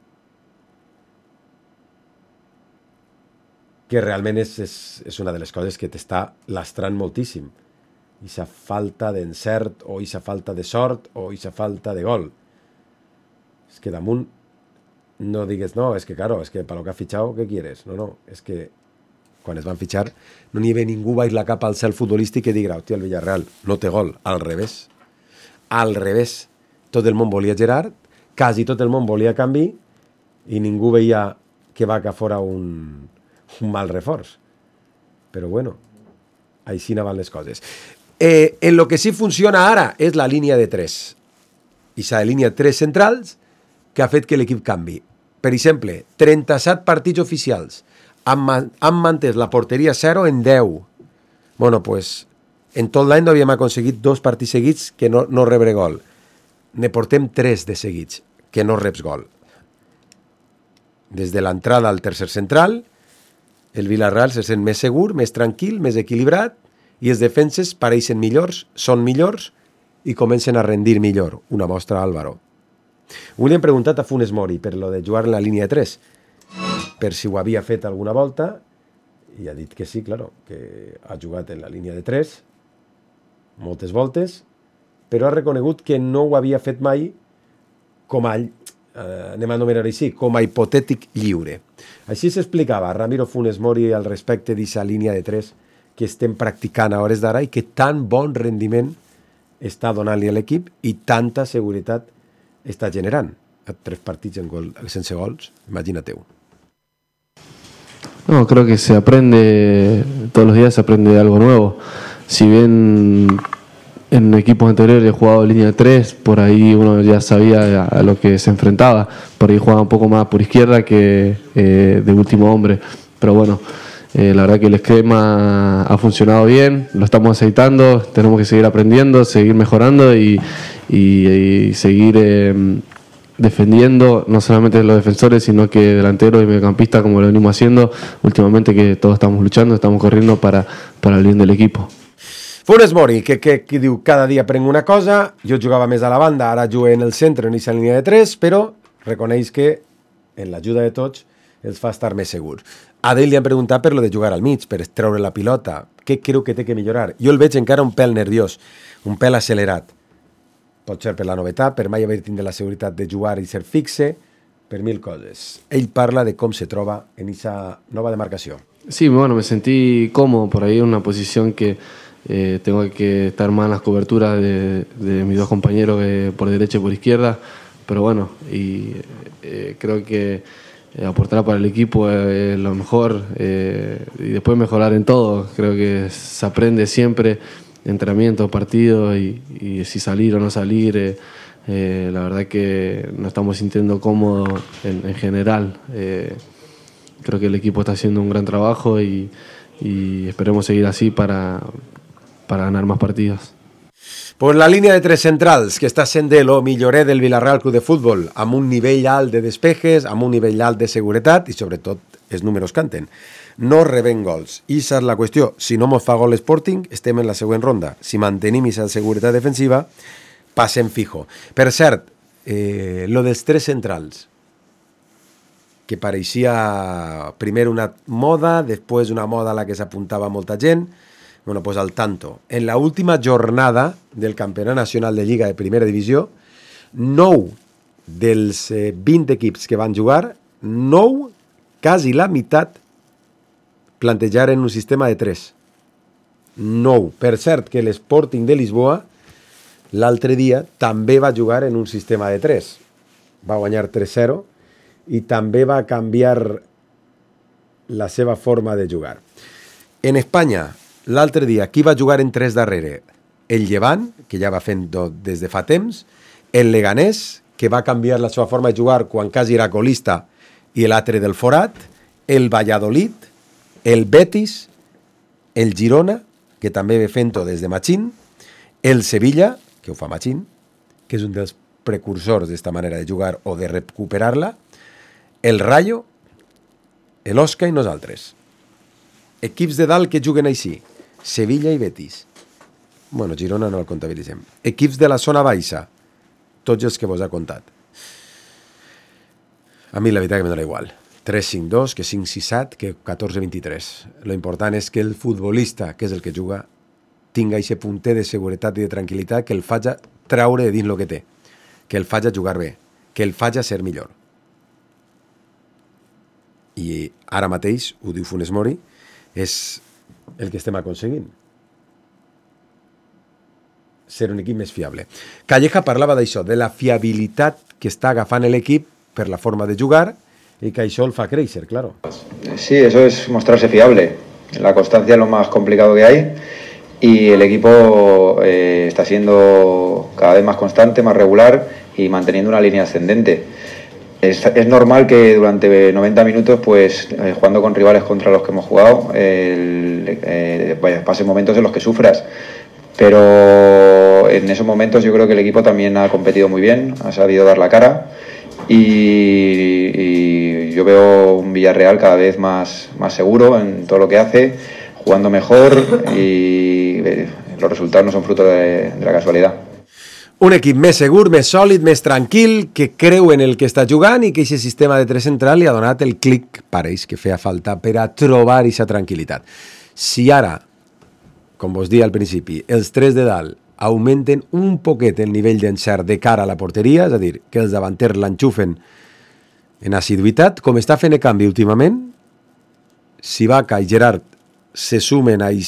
realment és una de les coses que t'està lastrant moltíssim. Ixa falta d'encert, o ixa falta de sort, o ixa falta de gol. És que damunt no digues, no, és que claro, és que per lo que ha fitxat, què quieres? No, és que quan es van fitxar no n'hi havia ningú baix la capa al cel futbolístic que digui, hòstia, el Villarreal no té gol. Al revés. Al revés. Tot el món volia Gerard, quasi tot el món volia Canvi i ningú veia que Vaca fora un mal reforç. Però bueno, així anaven les coses. En lo que sí funciona ara és la línia de 3. I s'ha de línia 3 centrals que ha fet que l'equip canvi. Per exemple, 37 partits oficials han mantès la porteria 0 en 10. Bueno, pues, en tot l'any no havíem aconseguit 2 partits seguits que no rebre gol. Ne portem 3 de seguits que no reps gol. Des de l'entrada al tercer central, el Villarreal se sent més segur, més tranquil, més equilibrat i els defenses pareixen millors, són millors i comencen a rendir millor. Una mostra, Álvaro. Avui li hem preguntat a Funes Mori per lo de jugar en la línia de 3, per si ho havia fet alguna volta, i ha dit que sí, claro, que ha jugat en la línia de 3 moltes voltes, però ha reconegut que no ho havia fet mai com a, anem a anomenar així, com a hipotètic lliure. Així s'explicava Ramiro Funes Mori al respecte d'aquesta línia de 3 que estem practicant a hores d'ara i que tan bon rendiment està donant-li a l'equip i tanta seguretat està generant. A 3 partits sense gols, imagina-te-ho. No, creo que se aprende, todos los días se aprende algo nuevo. Si bien en equipos anteriores he jugado línea de 3, por ahí uno ya sabía a lo que se enfrentaba. Por ahí jugaba un poco más por izquierda que de último hombre. Pero bueno, la verdad que el esquema ha funcionado bien, lo estamos aceitando, tenemos que seguir aprendiendo, seguir mejorando y seguir defendiendo, no solamente los defensores, sino que delanteros y mediocampistas, como lo venimos haciendo últimamente, que todos estamos luchando, estamos corriendo para el bien del equipo. Funes Mori, que diu cada dia prenc una cosa, jo jugava més a la banda, ara jugué en el centre, en aquesta línia de 3, però reconeix que en l'ajuda de tots els fa estar més segurs. A ell li han preguntat per lo de jugar al mig, per treure la pilota, què creu que té que millorar? Jo el veig encara un pèl nerviós, un pèl accelerat. Pot ser per la novetat, per mai haver tingut la seguretat de jugar i ser fixe, per 1000 coses. Ell parla de com se troba en esa nova demarcació. Sí, bueno, me sentí cómodo por ahí en una posición que tengo que estar más en las coberturas de mis dos compañeros por derecha y por izquierda, pero bueno, y creo que aportar para el equipo es lo mejor y después mejorar en todo. Creo que se aprende siempre, entrenamiento, partido y si salir o no salir. La verdad que nos estamos sintiendo cómodos en general. Creo que el equipo está haciendo un gran trabajo y esperemos seguir así para ganar más partidos. Pues la línia de 3 centrals, que està sent de lo millorer del Villarreal Club de Futbol, amb un nivell alt de despejes, amb un nivell alt de seguretat i sobretot els números canten. No reben gols. I esa és la qüestió. Si no mos fa gol l'Sporting, estem en la següent ronda. Si mantenim aquesta seguretat defensiva, passem fijo. Per cert, lo dels 3 centrals, que pareixia primer una moda, després una moda a la que s'apuntava molta gent. Bueno, pues al tanto. En la última jornada del Campionat Nacional de Lliga de Primera Divisió, 9 dels 20 equips que van jugar, 9, quasi la meitat, plantejaren un sistema de 3. 9. Per cert, que l'Sporting de Lisboa l'altre dia també va jugar en un sistema de 3. Va guanyar 3-0 i també va canviar la seva forma de jugar. En Espanya, l'altre dia, qui va jugar en 3 darrere? El Llevant, que ja va fent des de fa temps, el Leganés, que va canviar la seva forma de jugar quan quasi era colista i l'altre del forat, el Valladolid, el Betis, el Girona, que també ve fent-ho des de Machín, el Sevilla, que ho fa Machín, que és un dels precursors d'esta manera de jugar o de recuperar-la, el Rayo, l'Osca i nosaltres. Equips de dalt que juguen així, Sevilla i Betis. Bueno, Girona no el comptabilitzem. Equips de la zona baixa, tots els que vos ha contat. A mi la veritat que me dona igual. 3-5-2, que 5-6-7, que 14-23. Lo important és que el futbolista, que és el que juga, tinga aquest punter de seguretat i de tranquil·litat que el faci traure de dins el que té, que el faci jugar bé, que el faci ser millor. I ara mateix, ho diu Funes Mori, és el que estem aconseguint. Ser un equip més fiable. Calleja parlava d'això, de la fiabilitat que està agafant l'equip per la forma de jugar y que això el fa créixer, claro. Sí, eso es mostrarse fiable. La constancia es lo más complicado que hay y el equipo está siendo cada vez más constante, más regular y manteniendo una línea ascendente. Es normal que durante 90 minutos, pues jugando con rivales contra los que hemos jugado, pasen momentos en los que sufras. Pero en esos momentos yo creo que el equipo también ha competido muy bien, ha sabido dar la cara y yo veo un Villarreal cada vez más seguro en todo lo que hace, jugando mejor y los resultados no son fruto de la casualidad. Un equip més segur, més sòlid, més tranquil, que creu en el que està jugant i que aquest sistema de 3 central li ha donat el clic, pareix, que feia falta per a trobar aquesta tranquil·litat. Si ara, com vos dia al principi, els 3 de dalt augmenten un poquet el nivell d'encert de cara a la porteria, és a dir, que els davanters l'enxufen en assiduïtat, com està fent el canvi últimament, si Vaca i Gerard se sumen a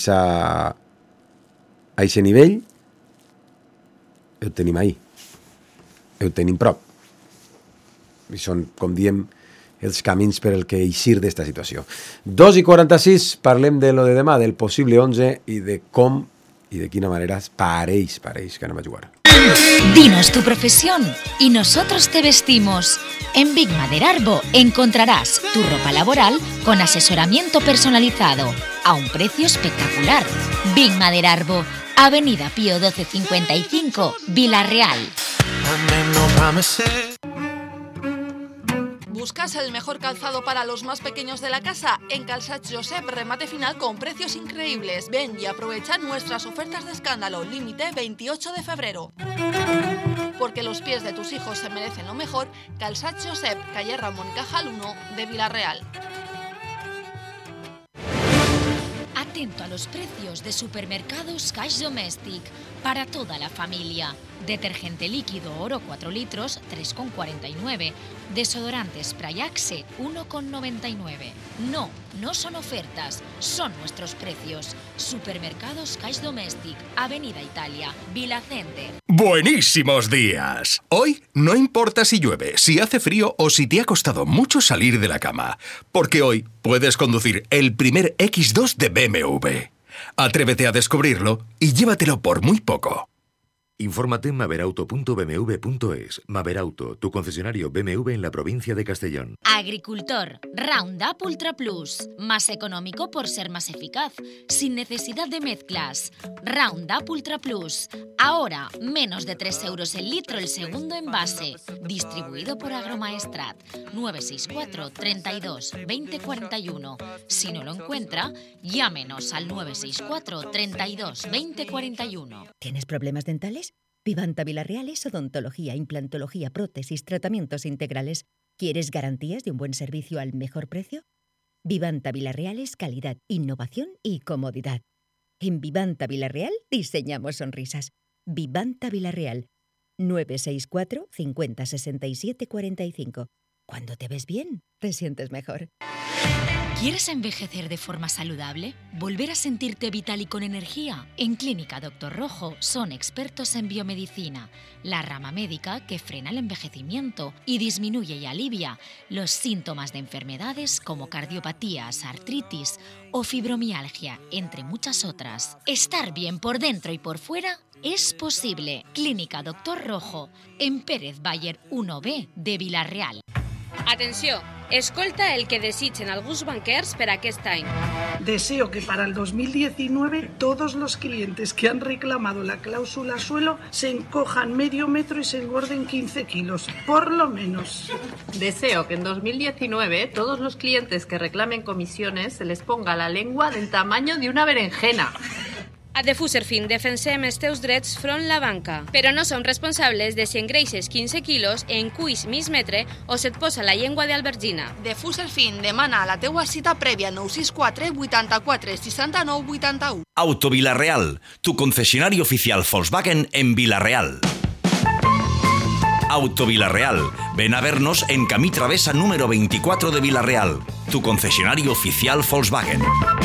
aquest nivell, ho tenim ahí, ho tenim prop. I són, com diem, els camins per el que eixir d'esta situació. 2:46, parlem de lo de demà, del possible 11 i de com y de qué manera pareix que anem a jugar. Dinos tu profesión y nosotros te vestimos. En Big Maderarbo encontrarás tu ropa laboral con asesoramiento personalizado a un precio espectacular. Big Maderarbo, Avenida Pío 1255, Vila-real. ¿Buscas el mejor calzado para los más pequeños de la casa? En Calçats Josep, remate final con precios increíbles. Ven y aprovecha nuestras ofertas de escándalo. Límite 28 de febrero. Porque los pies de tus hijos se merecen lo mejor. Calçats Josep, calle Ramón y Cajal 1 de Vila-real. Atento a los precios de supermercados Cash Domestic para toda la familia. Detergente líquido Oro 4 litros, 3,49. Desodorante Sprayaxe, 1,99. No son ofertas, son nuestros precios. Supermercados Cash Domestic, Avenida Italia, Vila Center. ¡Buenísimos días! Hoy no importa si llueve, si hace frío o si te ha costado mucho salir de la cama, porque hoy puedes conducir el primer X2 de BMW. Atrévete a descubrirlo y llévatelo por muy poco. Infórmate en maverauto.bmw.es. Maverauto, tu concesionario BMW en la provincia de Castellón. Agricultor, Roundup Ultra Plus. Más económico por ser más eficaz, sin necesidad de mezclas. Roundup Ultra Plus. Ahora, menos de 3 euros el litro el segundo envase. Distribuido por Agromaestrat. 964 32 20 41. Si no lo encuentra, llámenos al 964 32 20 41. ¿Tienes problemas dentales? Vivanta Vila-real es odontología, implantología, prótesis, tratamientos integrales. ¿Quieres garantías de un buen servicio al mejor precio? Vivanta Vila-real es calidad, innovación y comodidad. En Vivanta Vila-real diseñamos sonrisas. Vivanta Vila-real, 964 50 67 45. Cuando te ves bien, te sientes mejor. ¿Quieres envejecer de forma saludable? ¿Volver a sentirte vital y con energía? En Clínica Doctor Rojo son expertos en biomedicina, la rama médica que frena el envejecimiento y disminuye y alivia los síntomas de enfermedades como cardiopatías, artritis o fibromialgia, entre muchas otras. Estar bien por dentro y por fuera es posible. Clínica Doctor Rojo, en Pérez Bayer 1B de Vila-real. Atenció, escolta el que desitgen alguns banquers per aquest any. Deseo que para el 2019 todos los clientes que han reclamado la cláusula suelo se encojan medio metro y se engorden 15 kilos, por lo menos. Deseo que en 2019 todos los clientes que reclamen comisiones se les ponga la lengua del tamaño de una berenjena. A The Fuserfin defensem els teus drets front la banca, però no som responsables de si engreixes 15 quilos, en cuis mig metre o se't posa la llengua d'albergina. The Fuserfin demana la teua cita prèvia 964 84 69 81. Auto Vila-real, tu concesionario oficial Volkswagen en Vila-real. Auto Vila-real, ven a vernos en Camí Travesa número 24 de Vila-real, tu concesionario oficial Volkswagen.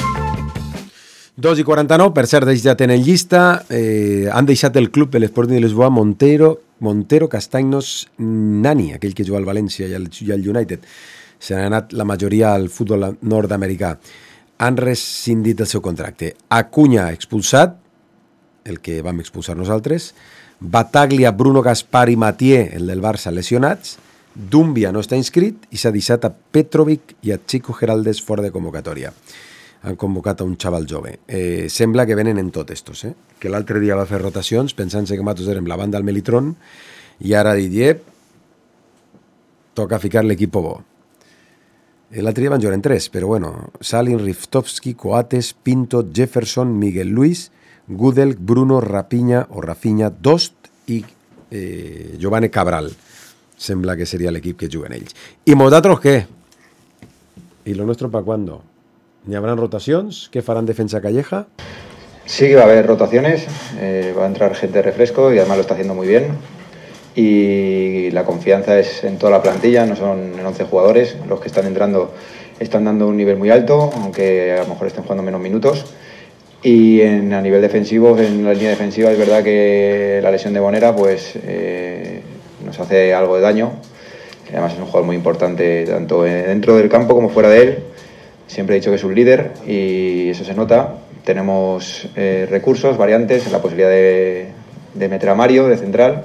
2:49, per cert, ja tenen llista. Han deixat el club de l'Sporting de Lisboa Montero, Castanyos, Nani, aquell que juga al València i al United. Se n'ha anat la majoria al futbol nord-americà. Han rescindit el seu contracte. Acuña expulsat, el que vam expulsar nosaltres. Bataglia, Bruno Gaspar i Mathieu, el del Barça, lesionats. Dumbia no està inscrit i s'ha deixat a Petrovic i a Chico Geraldes fora de convocatòria. Han convocat a un xaval jove. Sembla que venen en tot estos, que l'altre dia va fer rotacions pensant-se que nosaltres érem la banda al Melitron i ara dit, toca ficar l'equip bo. L'altre dia van jugar en 3, però bueno, Salin, Riftovski, Coates, Pinto, Jefferson, Miguel Luis, Gudel, Bruno, Rafinha, Dost i Giovanni Cabral. Sembla que seria l'equip que juguen ells. I vosaltres què? ¿Y lo nuestro para cuándo? ¿Ni habrán rotaciones? ¿Qué farán defensa Calleja? Sí que va a haber rotaciones, va a entrar gente de refresco y además lo está haciendo muy bien. Y la confianza es en toda la plantilla, no son 11 jugadores, los que están entrando están dando un nivel muy alto, aunque a lo mejor estén jugando menos minutos. Y a nivel defensivo, en la línea defensiva, es verdad que la lesión de Bonera pues nos hace algo de daño. Además es un jugador muy importante tanto dentro del campo como fuera de él. Siempre he dicho que es un líder y eso se nota. Tenemos recursos, variantes, la posibilidad de meter a Mario de central.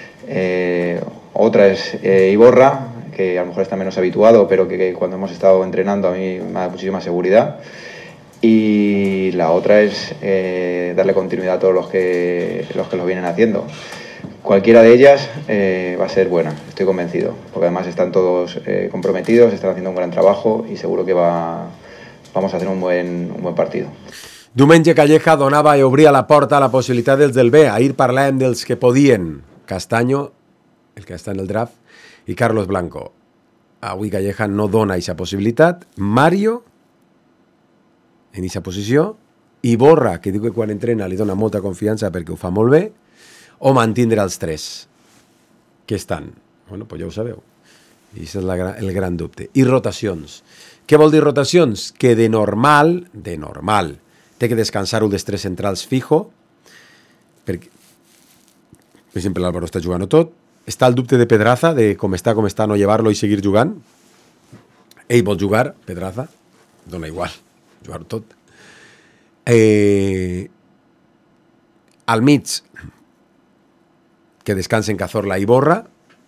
Otra es Iborra, que a lo mejor está menos habituado, pero que cuando hemos estado entrenando a mí me da muchísima seguridad. Y la otra es darle continuidad a todos los que lo vienen haciendo. Cualquiera de ellas va a ser buena, estoy convencido, porque además están todos comprometidos, están haciendo un gran trabajo y seguro que vamos a hacer un buen partido. Diumenge Calleja donava i obria la porta a la possibilitat dels del B. Ahir parlàvem dels que podien. Castaño, el que està en el draft, i Carlos Blanco. Avui Calleja no dona aquesta possibilitat. Mario, en aquesta posició, i Borra, que diu que quan entrena li dona molta confiança perquè ho fa molt bé, o mantindre els 3 que estan. Bueno, pues ja ho sabeu. I això és el gran dubte. I rotacions. Què vol dir rotacions? Que de normal, té que descansar un dels 3 centrals fijo, perquè, per exemple, l'Álvaro està jugant tot. Està el dubte de Pedraza, de com està, no llevar-lo i seguir jugant. Ell vol jugar, Pedraza, dona igual, jugar tot. Al mig, que descansen Cazorla i Borra,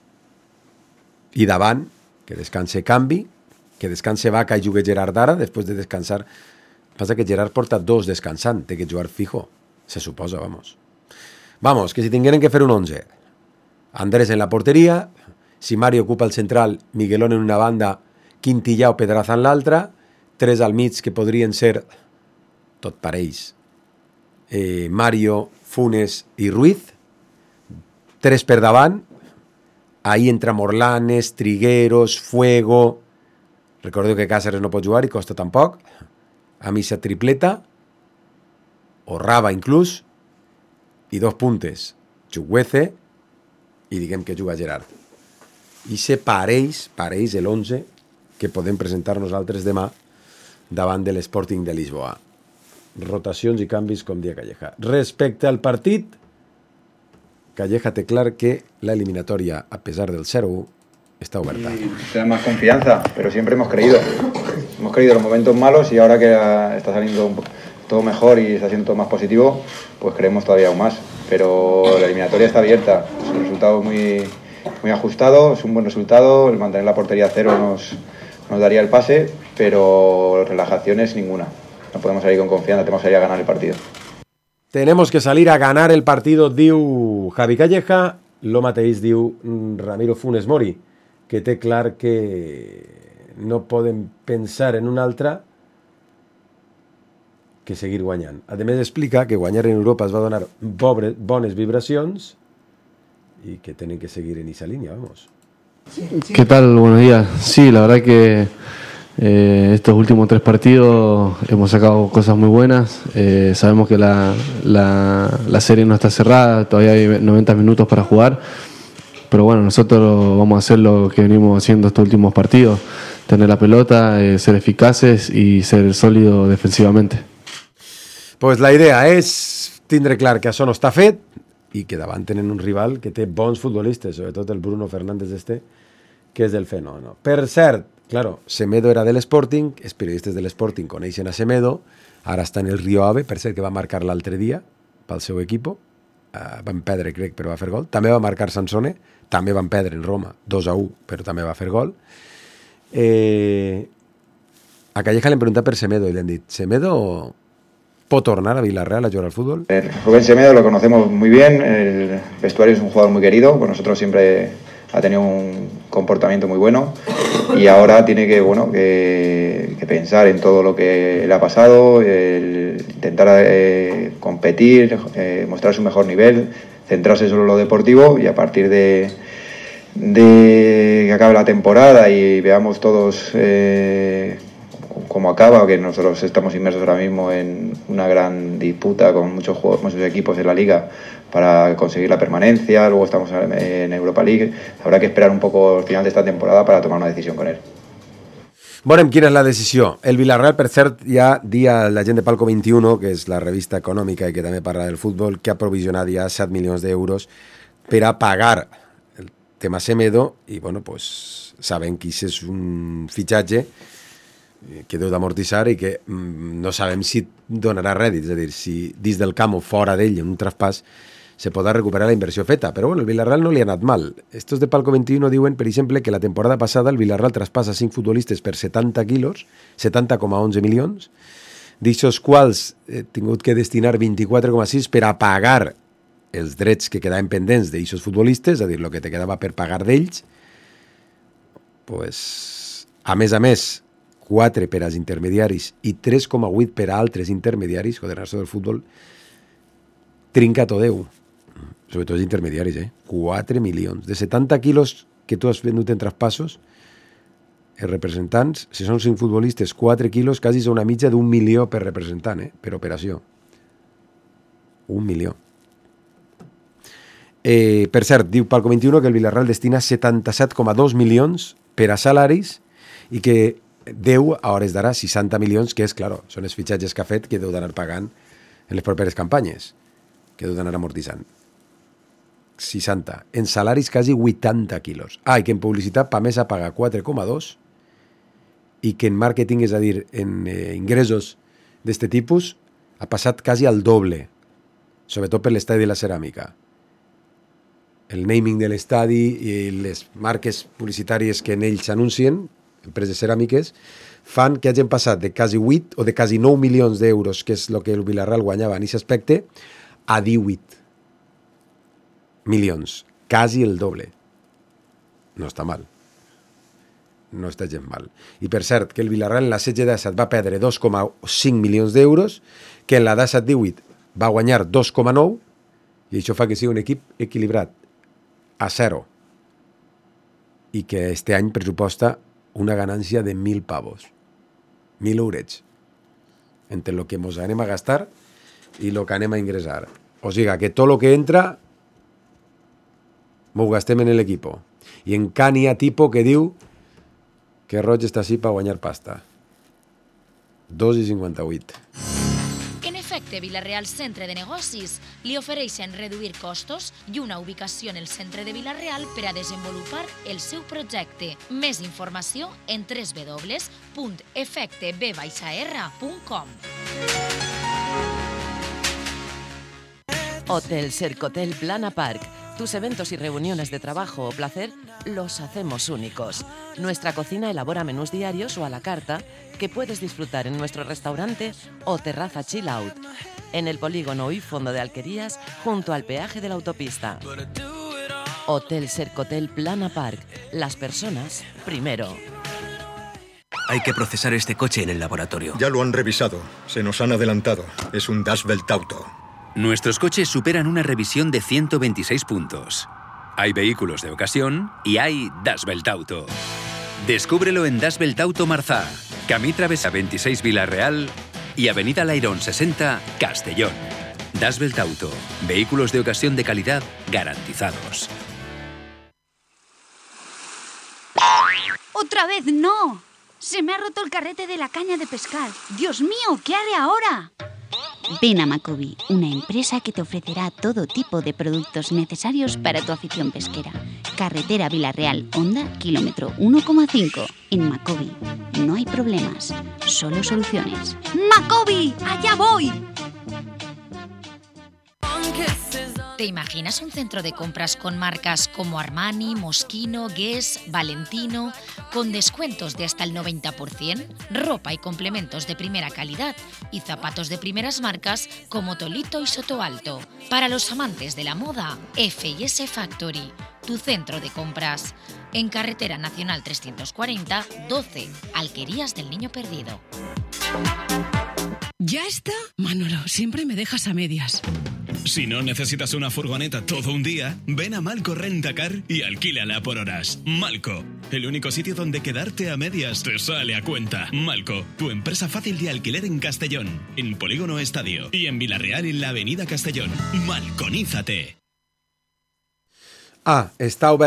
i davant, que descanse Canvi, que descanse Vaca i jugui Gerard ara, després de descansar. Passa que Gerard porta 2 descansant, té que jugar fijo, se suposa, vamos, que si tingueren que fer un 11, Andrés en la porteria, si Mario ocupa el central, Miguelón en una banda, Quintillà o Pedraza en l'altra, 3 al mig que podrien ser tot parells, Mario, Funes i Ruiz, 3 per davant, ahí entra Morlanes, Trigueros, Fuego, recordeu que Cáceres no pot jugar i Costa tampoc, a missa tripleta, o Raba inclús, i 2 puntes, Chukwueze, i diguem que juga Gerard. I se pareix l'11 que podem presentar nosaltres demà davant de l'Sporting de Lisboa. Rotacions i canvis, com dia Calleja. Respecte al partit, Calleja té clar que la eliminatoria, a pesar del 0-1, está oberta. Tenemos más confianza, pero siempre hemos creído. Hemos creído en los momentos malos y ahora que está saliendo todo mejor y está siendo todo más positivo, pues creemos todavía aún más. Pero la eliminatoria está abierta. Es un resultado muy ajustado, es un buen resultado. El mantener la portería a 0 nos daría el pase, pero relajaciones ninguna. No podemos salir con confianza, tenemos que salir a ganar el partido. Tenemos que salir a ganar el partido, diu Javi Calleja. Lo mateix diu Ramiro Funes Mori, que té clar que no poden pensar en un altre que seguir guanyant. A més, explica que guanyar en Europa es va donar bones vibracions y que tienen que seguir en esa línea, vamos. ¿Qué tal? Buenos días. Sí, la verdad que estos últimos 3 partidos hemos sacado cosas muy buenas. Sabemos que la serie no está cerrada, todavía hay 90 minutos para jugar, pero bueno, nosotros vamos a hacer lo que venimos haciendo estos últimos partidos, tener la pelota, ser eficaces y ser sólidos defensivamente. Pues la idea és tindre clar que això no està fet i que davant tenen un rival que té bons futbolistes, sobretot el Bruno Fernández que és del fenómeno. Per cert, claro, Semedo era de l'Sporting, els periodistes de l'Sporting coneixen a Semedo, ara està en el Rio Ave, per cert que va marcar l'altre dia pel seu equip, van perdre crec però va fer gol, també va marcar Sansone, també van perdre en Roma 2-1 però també va fer gol. A Calleja le han preguntat per Semedo i le han dit, Semedo ¿puedo tornar a Villarreal a jugar al fútbol? Rubén Semedo lo conocemos muy bien, el vestuario es un jugador muy querido, con nosotros siempre ha tenido un comportamiento muy bueno y ahora tiene que pensar en todo lo que le ha pasado, intentar competir, mostrar su mejor nivel, centrarse solo en lo deportivo, y a partir de que acabe la temporada y veamos todos cómo acaba, que nosotros estamos inmersos ahora mismo en una gran disputa con muchos equipos en la liga para conseguir la permanencia, luego estamos en Europa League, habrá que esperar un poco al final de esta temporada para tomar una decisión con él. Veurem quina és la decisió. El Villarreal, per cert, ja dia la gent de Palco 21, que és la revista econòmica i que també parla del futbol, que ha provisionat ja 7 milions d'euros per a pagar el tema Semedo, i bueno, pues saben que això és un fitxatge que deu d'amortitzar i que no sabem si donarà rèdits, és a dir, si dins del camp o fora d'ell en un traspàs se podrà recuperar la inversió feta, però bueno, el Villarreal no li ha anat mal. Estos de Palco 21 diuen, per exemple, que la temporada passada el Villarreal traspassa 5 futbolistes per 70 quilos, 70,11 milions, d'aixòs quals he tingut que destinar 24,6 per a pagar els drets que quedaven pendents d'aixòs futbolistes, és a dir, el que te quedava per pagar d'ells, pues, a més, 4 per als intermediaris i 3,8 per a altres intermediaris, Federació del Futbol, trinca tot Déu. Sobretot els intermediaris, 4 milions. De 70 quilos que tu has venut en traspassos, els representants, si són 5 futbolistes, 4 quilos, quasi és una mitja d'1 milió per representant, per operació. 1 milió. Per cert, diu Palco 21 que el Villarreal destina 77,2 milions per a salaris i que deu a hores d'ara 60 milions, que és, claro, són els fitxatges que ha fet que deu d'anar pagant en les properes campanyes, que deu d'anar amortitzant. 60. En salaris quasi 80 quilos. I que en publicitat Pamesa paga 4,2 i que en màrqueting, és a dir, en ingressos d'este tipus, ha passat quasi al doble, sobretot per l'estadi de la ceràmica. El naming de l'estadi i les marques publicitàries que en ells anuncien, empreses ceràmiques, fan que hagin passat de quasi 8 o de quasi 9 milions d'euros, que és el que el Villarreal guanyava en aquest aspecte, a 18 milions, quasi el doble. No està mal. No està gens mal. I per cert, que el Villarreal en la 16-17 va perdre 2,5 milions d'euros, que en la 17-18 va guanyar 2,9, i això fa que sigui un equip equilibrat, a 0, i que este any pressuposta una ganància de 1.000 pavos. 1.000 eurets. Entre el que ens anem a gastar i el que anem a ingressar. O sigui, que tot el que entra m'ho gastem en l'equipo. I en Cani a tipo que diu que Roig està així per guanyar pasta. 2,58. En efecte, Villarreal Centre de Negocis li ofereixen reduir costos i una ubicació en el centre de Villarreal per a desenvolupar el seu projecte. Més informació en www.efecteb-r.com. Hotel Cercotel Plana Park. Tus eventos y reuniones de trabajo o placer los hacemos únicos. Nuestra cocina elabora menús diarios o a la carta que puedes disfrutar en nuestro restaurante o terraza chill out. En el polígono y fondo de Alquerías, junto al peaje de la autopista. Hotel Cercotel Plana Park. Las personas primero. Hay que procesar este coche en el laboratorio. Ya lo han revisado. Se nos han adelantado. Es un Das Welt Auto. Nuestros coches superan una revisión de 126 puntos. Hay vehículos de ocasión y hay Das Welt Auto. Descúbrelo en Das Welt Auto Marzá, Camí Travesa 26 Villarreal y Avenida Lairón 60 Castellón. Das Welt Auto. Vehículos de ocasión de calidad garantizados. ¡Otra vez no! Se me ha roto el carrete de la caña de pescar. ¡Dios mío! ¿Qué haré ahora? Ven a Macobi, una empresa que te ofrecerá todo tipo de productos necesarios para tu afición pesquera. Carretera Villarreal, Honda, kilómetro 1,5. En Macobi no hay problemas, solo soluciones. ¡Macobi! ¡Allá voy! ¿Te imaginas un centro de compras con marcas como Armani, Moschino, Guess, Valentino, con descuentos de hasta el 90%, ropa y complementos de primera calidad y zapatos de primeras marcas como Tolito y Soto Alto? Para los amantes de la moda, F&S Factory, tu centro de compras. en Carretera Nacional 340, 12, Alquerías del Niño Perdido. ¿Ya está? Manolo, siempre me dejas a medias. Si no necesitas una furgoneta todo un día, ven a Malco Rentacar y alquílala por horas. Malco, el único sitio donde quedarte a medias te sale a cuenta. Malco, tu empresa fácil de alquiler en Castellón, en Polígono Estadio y en Vilarreal en la Avenida Castellón. Malconízate. Está obert